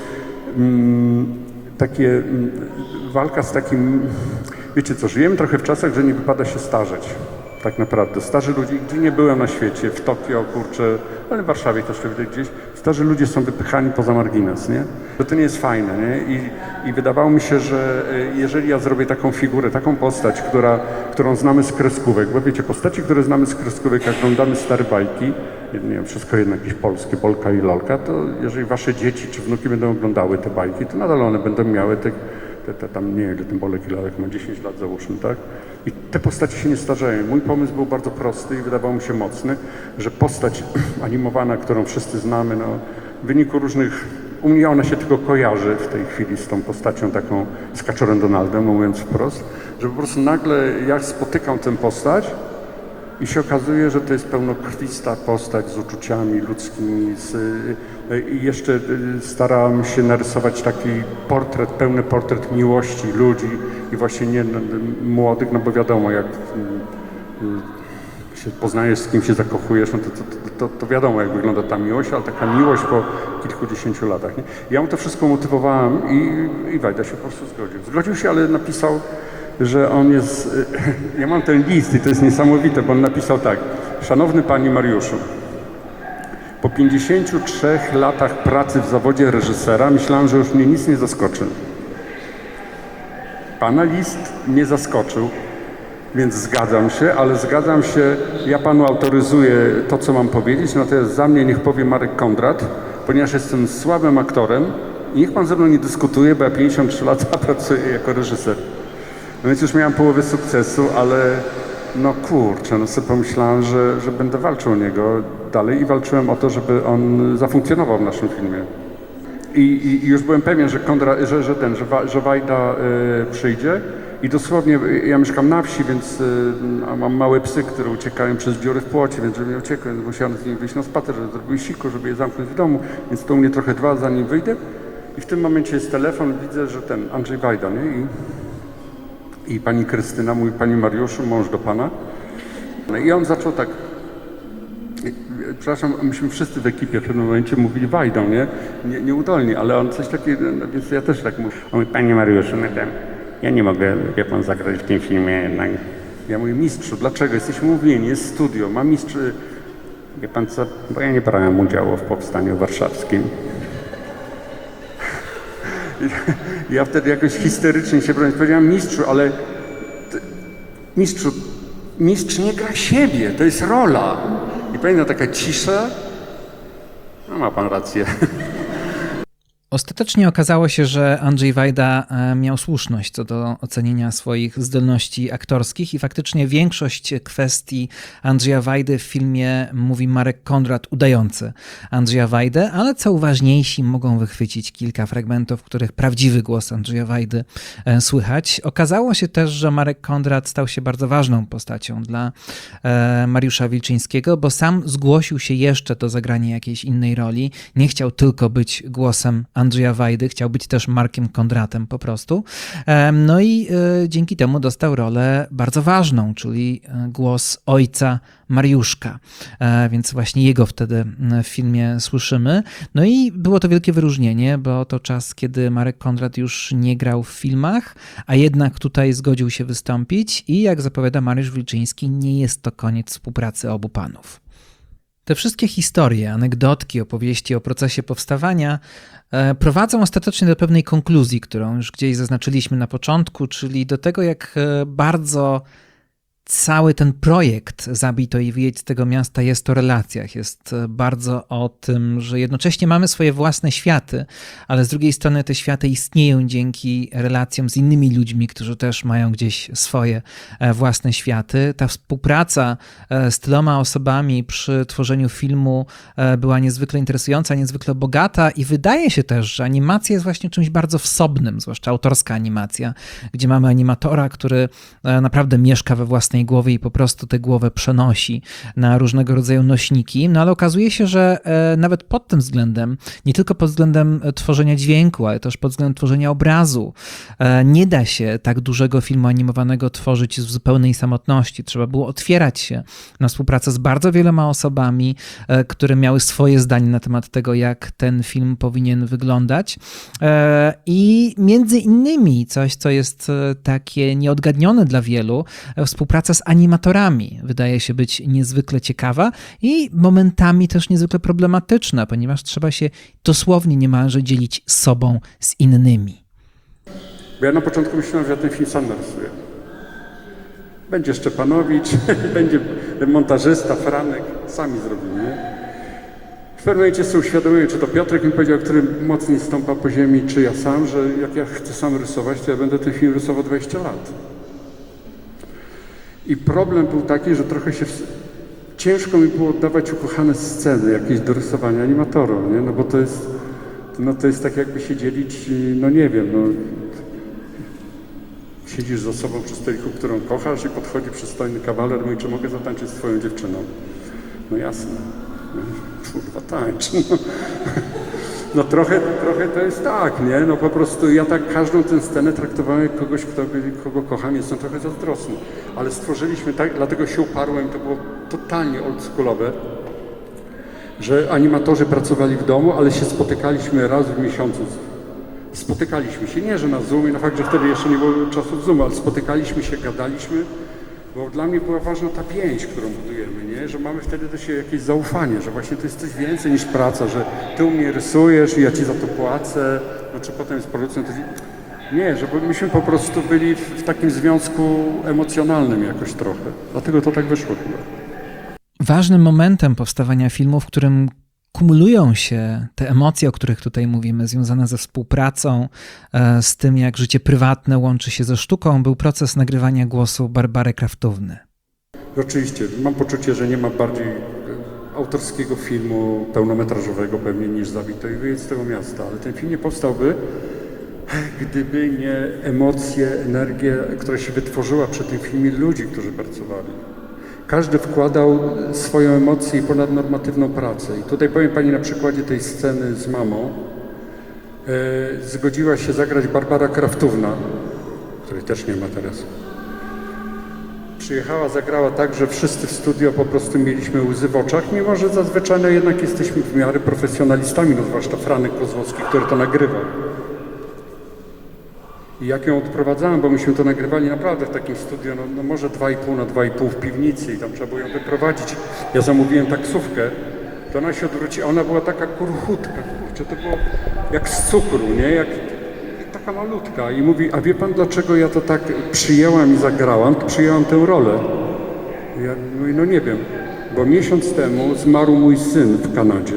takie walka z takim, wiecie co, żyjemy trochę w czasach, że nie wypada się starzeć. Tak naprawdę. Starzy ludzie, gdzie nie byłem na świecie, w Tokio, kurczę, ale w Warszawie też gdzieś, starzy ludzie są wypychani poza margines, nie? Że to nie jest fajne, nie? I wydawało mi się, że jeżeli ja zrobię taką figurę, taką postać, którą znamy z kreskówek, bo wiecie, postaci, które znamy z kreskówek, jak oglądamy stare bajki, nie wiem, wszystko jedno jakieś polskie, Bolka i Lolka, to jeżeli wasze dzieci czy wnuki będą oglądały te bajki, to nadal one będą miały tam nie wiem, ile ten Bolek i Lolek ma 10 lat załóżmy, tak? I te postacie się nie starzeją. Mój pomysł był bardzo prosty i wydawał mi się mocny, że postać animowana, którą wszyscy znamy, no, w wyniku różnych... U mnie ona się tylko kojarzy w tej chwili z tą postacią taką, z Kaczorem Donaldem, mówiąc wprost, że po prostu nagle ja spotykam tę postać i się okazuje, że to jest pełnokrwista postać z uczuciami ludzkimi, i jeszcze starałem się narysować taki portret, pełny portret miłości ludzi i właśnie nie młodych, no bo wiadomo, jak się poznajesz, z kim się zakochujesz, no to wiadomo, jak wygląda ta miłość, ale taka miłość po kilkudziesięciu latach. Nie? Ja mu to wszystko motywowałem i Wajda się po prostu zgodził. Zgodził się, ale napisał, że on jest... Ja mam ten list i to jest niesamowite, bo on napisał tak. Szanowny Panie Mariuszu, po 53 latach pracy w zawodzie reżysera myślałem, że już mnie nic nie zaskoczy. Pana list mnie zaskoczył, więc zgadzam się, ale zgadzam się, ja panu autoryzuję to, co mam powiedzieć, natomiast za mnie niech powie Marek Kondrat, ponieważ jestem słabym aktorem i niech pan ze mną nie dyskutuje, bo ja 53 lata pracuję jako reżyser. No więc już miałem połowę sukcesu, ale no kurczę, no sobie pomyślałem, że będę walczył o niego dalej i walczyłem o to, żeby on zafunkcjonował w naszym filmie. I już byłem pewien, że Wajda przyjdzie i dosłownie, ja mieszkam na wsi, więc mam małe psy, które uciekają przez dziury w płocie, więc żeby nie uciekły, więc musiałem z nimi wyjść na spacer, żeby zrobiły siku, żeby je zamknąć w domu, więc to u mnie trochę trwa, zanim wyjdę. I w tym momencie jest telefon, widzę, że Andrzej Wajda, nie? I pani Krystyna mówi, Panie Mariuszu, mąż do pana. No i on zaczął tak, przepraszam, myśmy wszyscy w ekipie w pewnym momencie mówili Wajdą, nie? Nieudolnie, ale on coś takiego, no, więc ja też tak mówię. On mówi, Panie Mariuszu, ja nie mogę, wie pan, zagrać w tym filmie jednak. Ja mówię, mistrzu, dlaczego? Jesteśmy umówieni, jest studio, ma mistrz... Wie pan co, bo ja nie brałem udziału w Powstaniu Warszawskim. Ja wtedy jakoś histerycznie się bronię. Powiedziałem, mistrzu, ale... Mistrz nie gra siebie, to jest rola. I pamiętam taka cisza. No ma pan rację. Ostatecznie okazało się, że Andrzej Wajda miał słuszność co do ocenienia swoich zdolności aktorskich i faktycznie większość kwestii Andrzeja Wajdy w filmie mówi Marek Kondrat udający Andrzeja Wajdę, ale co uważniejsi mogą wychwycić kilka fragmentów, w których prawdziwy głos Andrzeja Wajdy słychać. Okazało się też, że Marek Kondrat stał się bardzo ważną postacią dla Mariusza Wilczyńskiego, bo sam zgłosił się jeszcze do zagrania jakiejś innej roli. Nie chciał tylko być głosem Andrzeja Wajdy, chciał być też Markiem Kondratem po prostu. No i dzięki temu dostał rolę bardzo ważną, czyli głos ojca Mariuszka, więc właśnie jego wtedy w filmie słyszymy. No i było to wielkie wyróżnienie, bo to czas, kiedy Marek Kondrat już nie grał w filmach, a jednak tutaj zgodził się wystąpić i jak zapowiada Mariusz Wilczyński, nie jest to koniec współpracy obu panów. Te wszystkie historie, anegdotki, opowieści o procesie powstawania prowadzą ostatecznie do pewnej konkluzji, którą już gdzieś zaznaczyliśmy na początku, czyli do tego, jak bardzo cały ten projekt Zabij to i wyjedź z tego miasta jest o relacjach, jest bardzo o tym, że jednocześnie mamy swoje własne światy, ale z drugiej strony te światy istnieją dzięki relacjom z innymi ludźmi, którzy też mają gdzieś swoje własne światy. Ta współpraca z tyloma osobami przy tworzeniu filmu była niezwykle interesująca, niezwykle bogata i wydaje się też, że animacja jest właśnie czymś bardzo wsobnym, zwłaszcza autorska animacja, gdzie mamy animatora, który naprawdę mieszka we własnej głowie i po prostu tę głowę przenosi na różnego rodzaju nośniki, no ale okazuje się, że nawet pod tym względem, nie tylko pod względem tworzenia dźwięku, ale też pod względem tworzenia obrazu, nie da się tak dużego filmu animowanego tworzyć w zupełnej samotności. Trzeba było otwierać się na współpracę z bardzo wieloma osobami, które miały swoje zdanie na temat tego, jak ten film powinien wyglądać. I między innymi coś, co jest takie nieodgadnione dla wielu, współpraca z animatorami wydaje się być niezwykle ciekawa i momentami też niezwykle problematyczna, ponieważ trzeba się dosłownie niemalże dzielić sobą z innymi. Bo ja na początku myślałem, że ja ten film sam narysuję. Będzie Szczepanowicz, będzie montażysta, Franek, sami zrobimy. W pewnym momencie sobie uświadomiłem, czy to Piotrek mi powiedział, który mocniej stąpa po ziemi, czy ja sam, że jak ja chcę sam rysować, to ja będę ten film rysował 20 lat. I problem był taki, że trochę się ciężko mi było oddawać ukochane sceny jakieś do rysowania animatorom, nie? No bo to jest tak jakby się dzielić, no nie wiem, no siedzisz z osobą przy stoliku, którą kochasz i podchodzi przystojny kawaler, mówi, czy mogę zatańczyć z twoją dziewczyną? No jasne, no, kurwa tańcz. No trochę to jest tak, nie? No po prostu ja tak każdą tę scenę traktowałem jak kogoś, kogo kocham, jestem trochę zazdrosny. Ale stworzyliśmy tak, dlatego się uparłem, to było totalnie oldschoolowe, że animatorzy pracowali w domu, ale się spotykaliśmy raz w miesiącu. Spotykaliśmy się, nie że na Zoomie, na fakt, że wtedy jeszcze nie było czasów Zoomu, ale spotykaliśmy się, gadaliśmy, bo dla mnie była ważna ta więź, którą budujemy, nie? Że mamy wtedy do siebie jakieś zaufanie, że właśnie to jest coś więcej niż praca, że ty u mnie rysujesz i ja ci za to płacę, no czy potem jest producent. Nie, że myśmy po prostu byli w takim związku emocjonalnym jakoś trochę. Dlatego to tak wyszło chyba. Ważnym momentem powstawania filmu, w którym kumulują się te emocje, o których tutaj mówimy, związane ze współpracą, z tym, jak życie prywatne łączy się ze sztuką, był proces nagrywania głosu Barbary Kraftówny. Oczywiście, mam poczucie, że nie ma bardziej autorskiego filmu pełnometrażowego pewnie niż Zabij to i wyjedź z tego miasta, ale ten film nie powstałby, gdyby nie emocje, energie, która się wytworzyła przy tym filmie ludzi, którzy pracowali. Każdy wkładał swoją emocję i ponadnormatywną pracę. I tutaj powiem Pani na przykładzie tej sceny z mamą. Zgodziła się zagrać Barbara Kraftówna, której też nie ma teraz. Przyjechała, zagrała tak, że wszyscy w studio po prostu mieliśmy łzy w oczach, mimo że zazwyczaj no jednak jesteśmy w miarę profesjonalistami, no zwłaszcza Franek Kozłowski, który to nagrywał. I jak ją odprowadzałem, bo myśmy to nagrywali naprawdę w takim studio, no może 2,5 na 2,5 w piwnicy i tam trzeba było ją wyprowadzić. Ja zamówiłem taksówkę, to ona się odwróciła, ona była taka kurchutka, kurczę, to było jak z cukru, nie? Jak taka malutka. I mówi, a wie pan dlaczego ja to tak przyjęłam i zagrałam? To przyjęłam tę rolę. Ja mówię, no nie wiem, bo miesiąc temu zmarł mój syn w Kanadzie.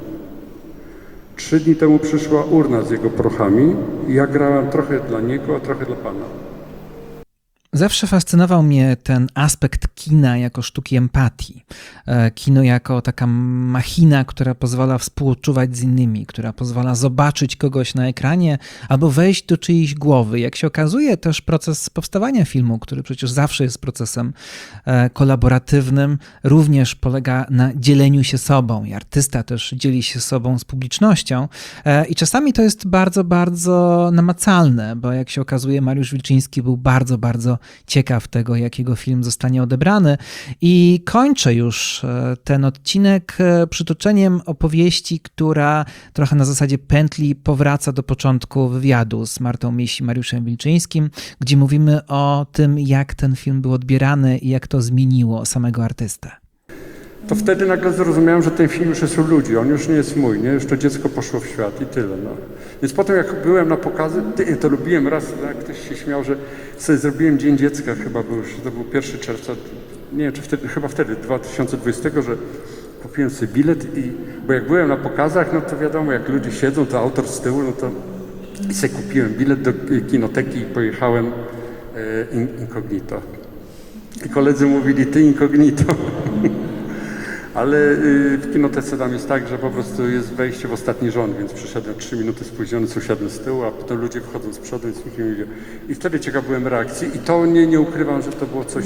3 dni temu przyszła urna z jego prochami i ja grałem trochę dla niego, a trochę dla Pana. Zawsze fascynował mnie ten aspekt kina jako sztuki empatii. Kino jako taka machina, która pozwala współczuwać z innymi, która pozwala zobaczyć kogoś na ekranie albo wejść do czyjejś głowy. Jak się okazuje, też proces powstawania filmu, który przecież zawsze jest procesem kolaboratywnym, również polega na dzieleniu się sobą i artysta też dzieli się sobą z publicznością i czasami to jest bardzo, bardzo namacalne, bo jak się okazuje, Mariusz Wilczyński był bardzo, bardzo ciekaw tego, jak jego film zostanie odebrany. I kończę już ten odcinek przytoczeniem opowieści, która trochę na zasadzie pętli powraca do początku wywiadu z Martą Mies i Mariuszem Wilczyńskim, gdzie mówimy o tym, jak ten film był odbierany i jak to zmieniło samego artystę. to wtedy nagle zrozumiałem, że ten film już jest u ludzi, on już nie jest mój, nie? Już to dziecko poszło w świat i tyle. No. Więc potem jak byłem na pokazy, to lubiłem raz, jak ktoś się śmiał, że sobie zrobiłem Dzień Dziecka, chyba był już, to był 1 czerwca, nie wiem czy wtedy, chyba wtedy, 2020, że kupiłem sobie bilet bo jak byłem na pokazach, no to wiadomo, jak ludzie siedzą, to autor z tyłu, no to i sobie kupiłem bilet do kinoteki i pojechałem incognito. I koledzy mówili, ty incognito. Ale w kinotece tam jest tak, że po prostu jest wejście w ostatni rząd, więc przyszedłem 3 minuty spóźniony, usiadłem z tyłu, a potem ludzie wchodzą z przodu, więc nikt nie mówił. I wtedy ciekaw byłem reakcji i to nie ukrywam, że to było coś,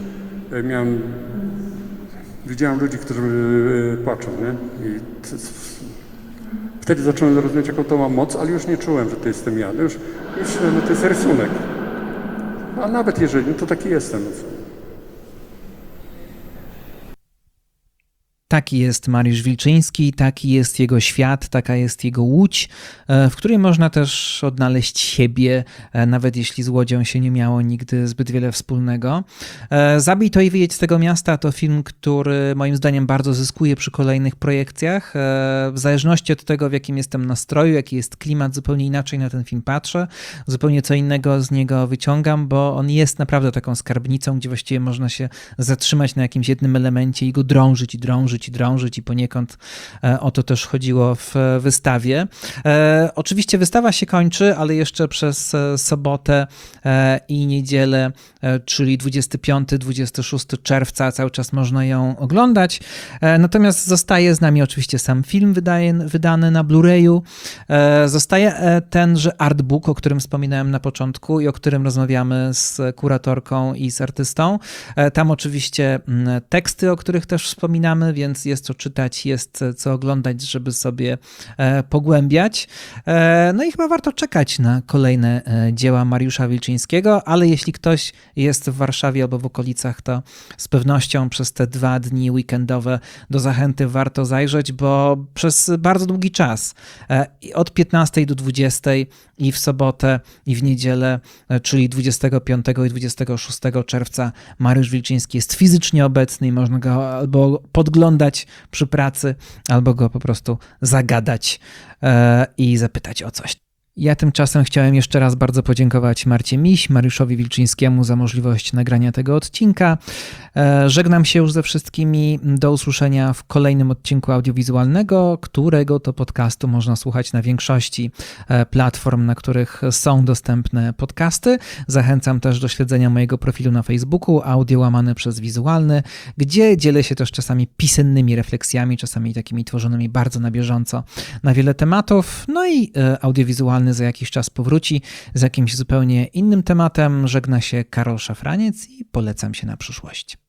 widziałem ludzi, którzy płaczą, nie? I wtedy zacząłem rozumieć, jaką to ma moc, ale już nie czułem, że to jestem ja. Już no to jest rysunek. A nawet jeżeli, no to taki jestem. Taki jest Mariusz Wilczyński, taki jest jego świat, taka jest jego łódź, w której można też odnaleźć siebie, nawet jeśli z łodzią się nie miało nigdy zbyt wiele wspólnego. Zabij to i wyjedź z tego miasta to film, który moim zdaniem bardzo zyskuje przy kolejnych projekcjach. W zależności od tego, w jakim jestem nastroju, jaki jest klimat, zupełnie inaczej na ten film patrzę, zupełnie co innego z niego wyciągam, bo on jest naprawdę taką skarbnicą, gdzie właściwie można się zatrzymać na jakimś jednym elemencie i go drążyć i poniekąd o to też chodziło w wystawie. Oczywiście wystawa się kończy, ale jeszcze przez sobotę i niedzielę, czyli 25-26 czerwca cały czas można ją oglądać. Natomiast zostaje z nami oczywiście sam film wydany na Blu-rayu. Zostaje tenże artbook, o którym wspominałem na początku i o którym rozmawiamy z kuratorką i z artystą. Tam oczywiście teksty, o których też wspominamy, więc jest co czytać, jest co oglądać, żeby sobie pogłębiać. No i chyba warto czekać na kolejne dzieła Mariusza Wilczyńskiego, ale jeśli ktoś jest w Warszawie albo w okolicach, to z pewnością przez te 2 dni weekendowe do zachęty warto zajrzeć, bo przez bardzo długi czas, od 15 do 20 i w sobotę i w niedzielę, czyli 25 i 26 czerwca Mariusz Wilczyński jest fizycznie obecny i można go albo podglądać przy pracy, albo go po prostu zagadać i zapytać o coś. Ja tymczasem chciałem jeszcze raz bardzo podziękować Marcie Miś, Mariuszowi Wilczyńskiemu za możliwość nagrania tego odcinka. Żegnam się już ze wszystkimi. Do usłyszenia w kolejnym odcinku audiowizualnego, którego to podcastu można słuchać na większości platform, na których są dostępne podcasty. Zachęcam też do śledzenia mojego profilu na Facebooku, audio łamane przez wizualny, gdzie dzielę się też czasami pisemnymi refleksjami, czasami takimi tworzonymi bardzo na bieżąco na wiele tematów. No i audiowizualny za jakiś czas powróci z jakimś zupełnie innym tematem. Żegna się Karol Szafraniec i polecam się na przyszłość.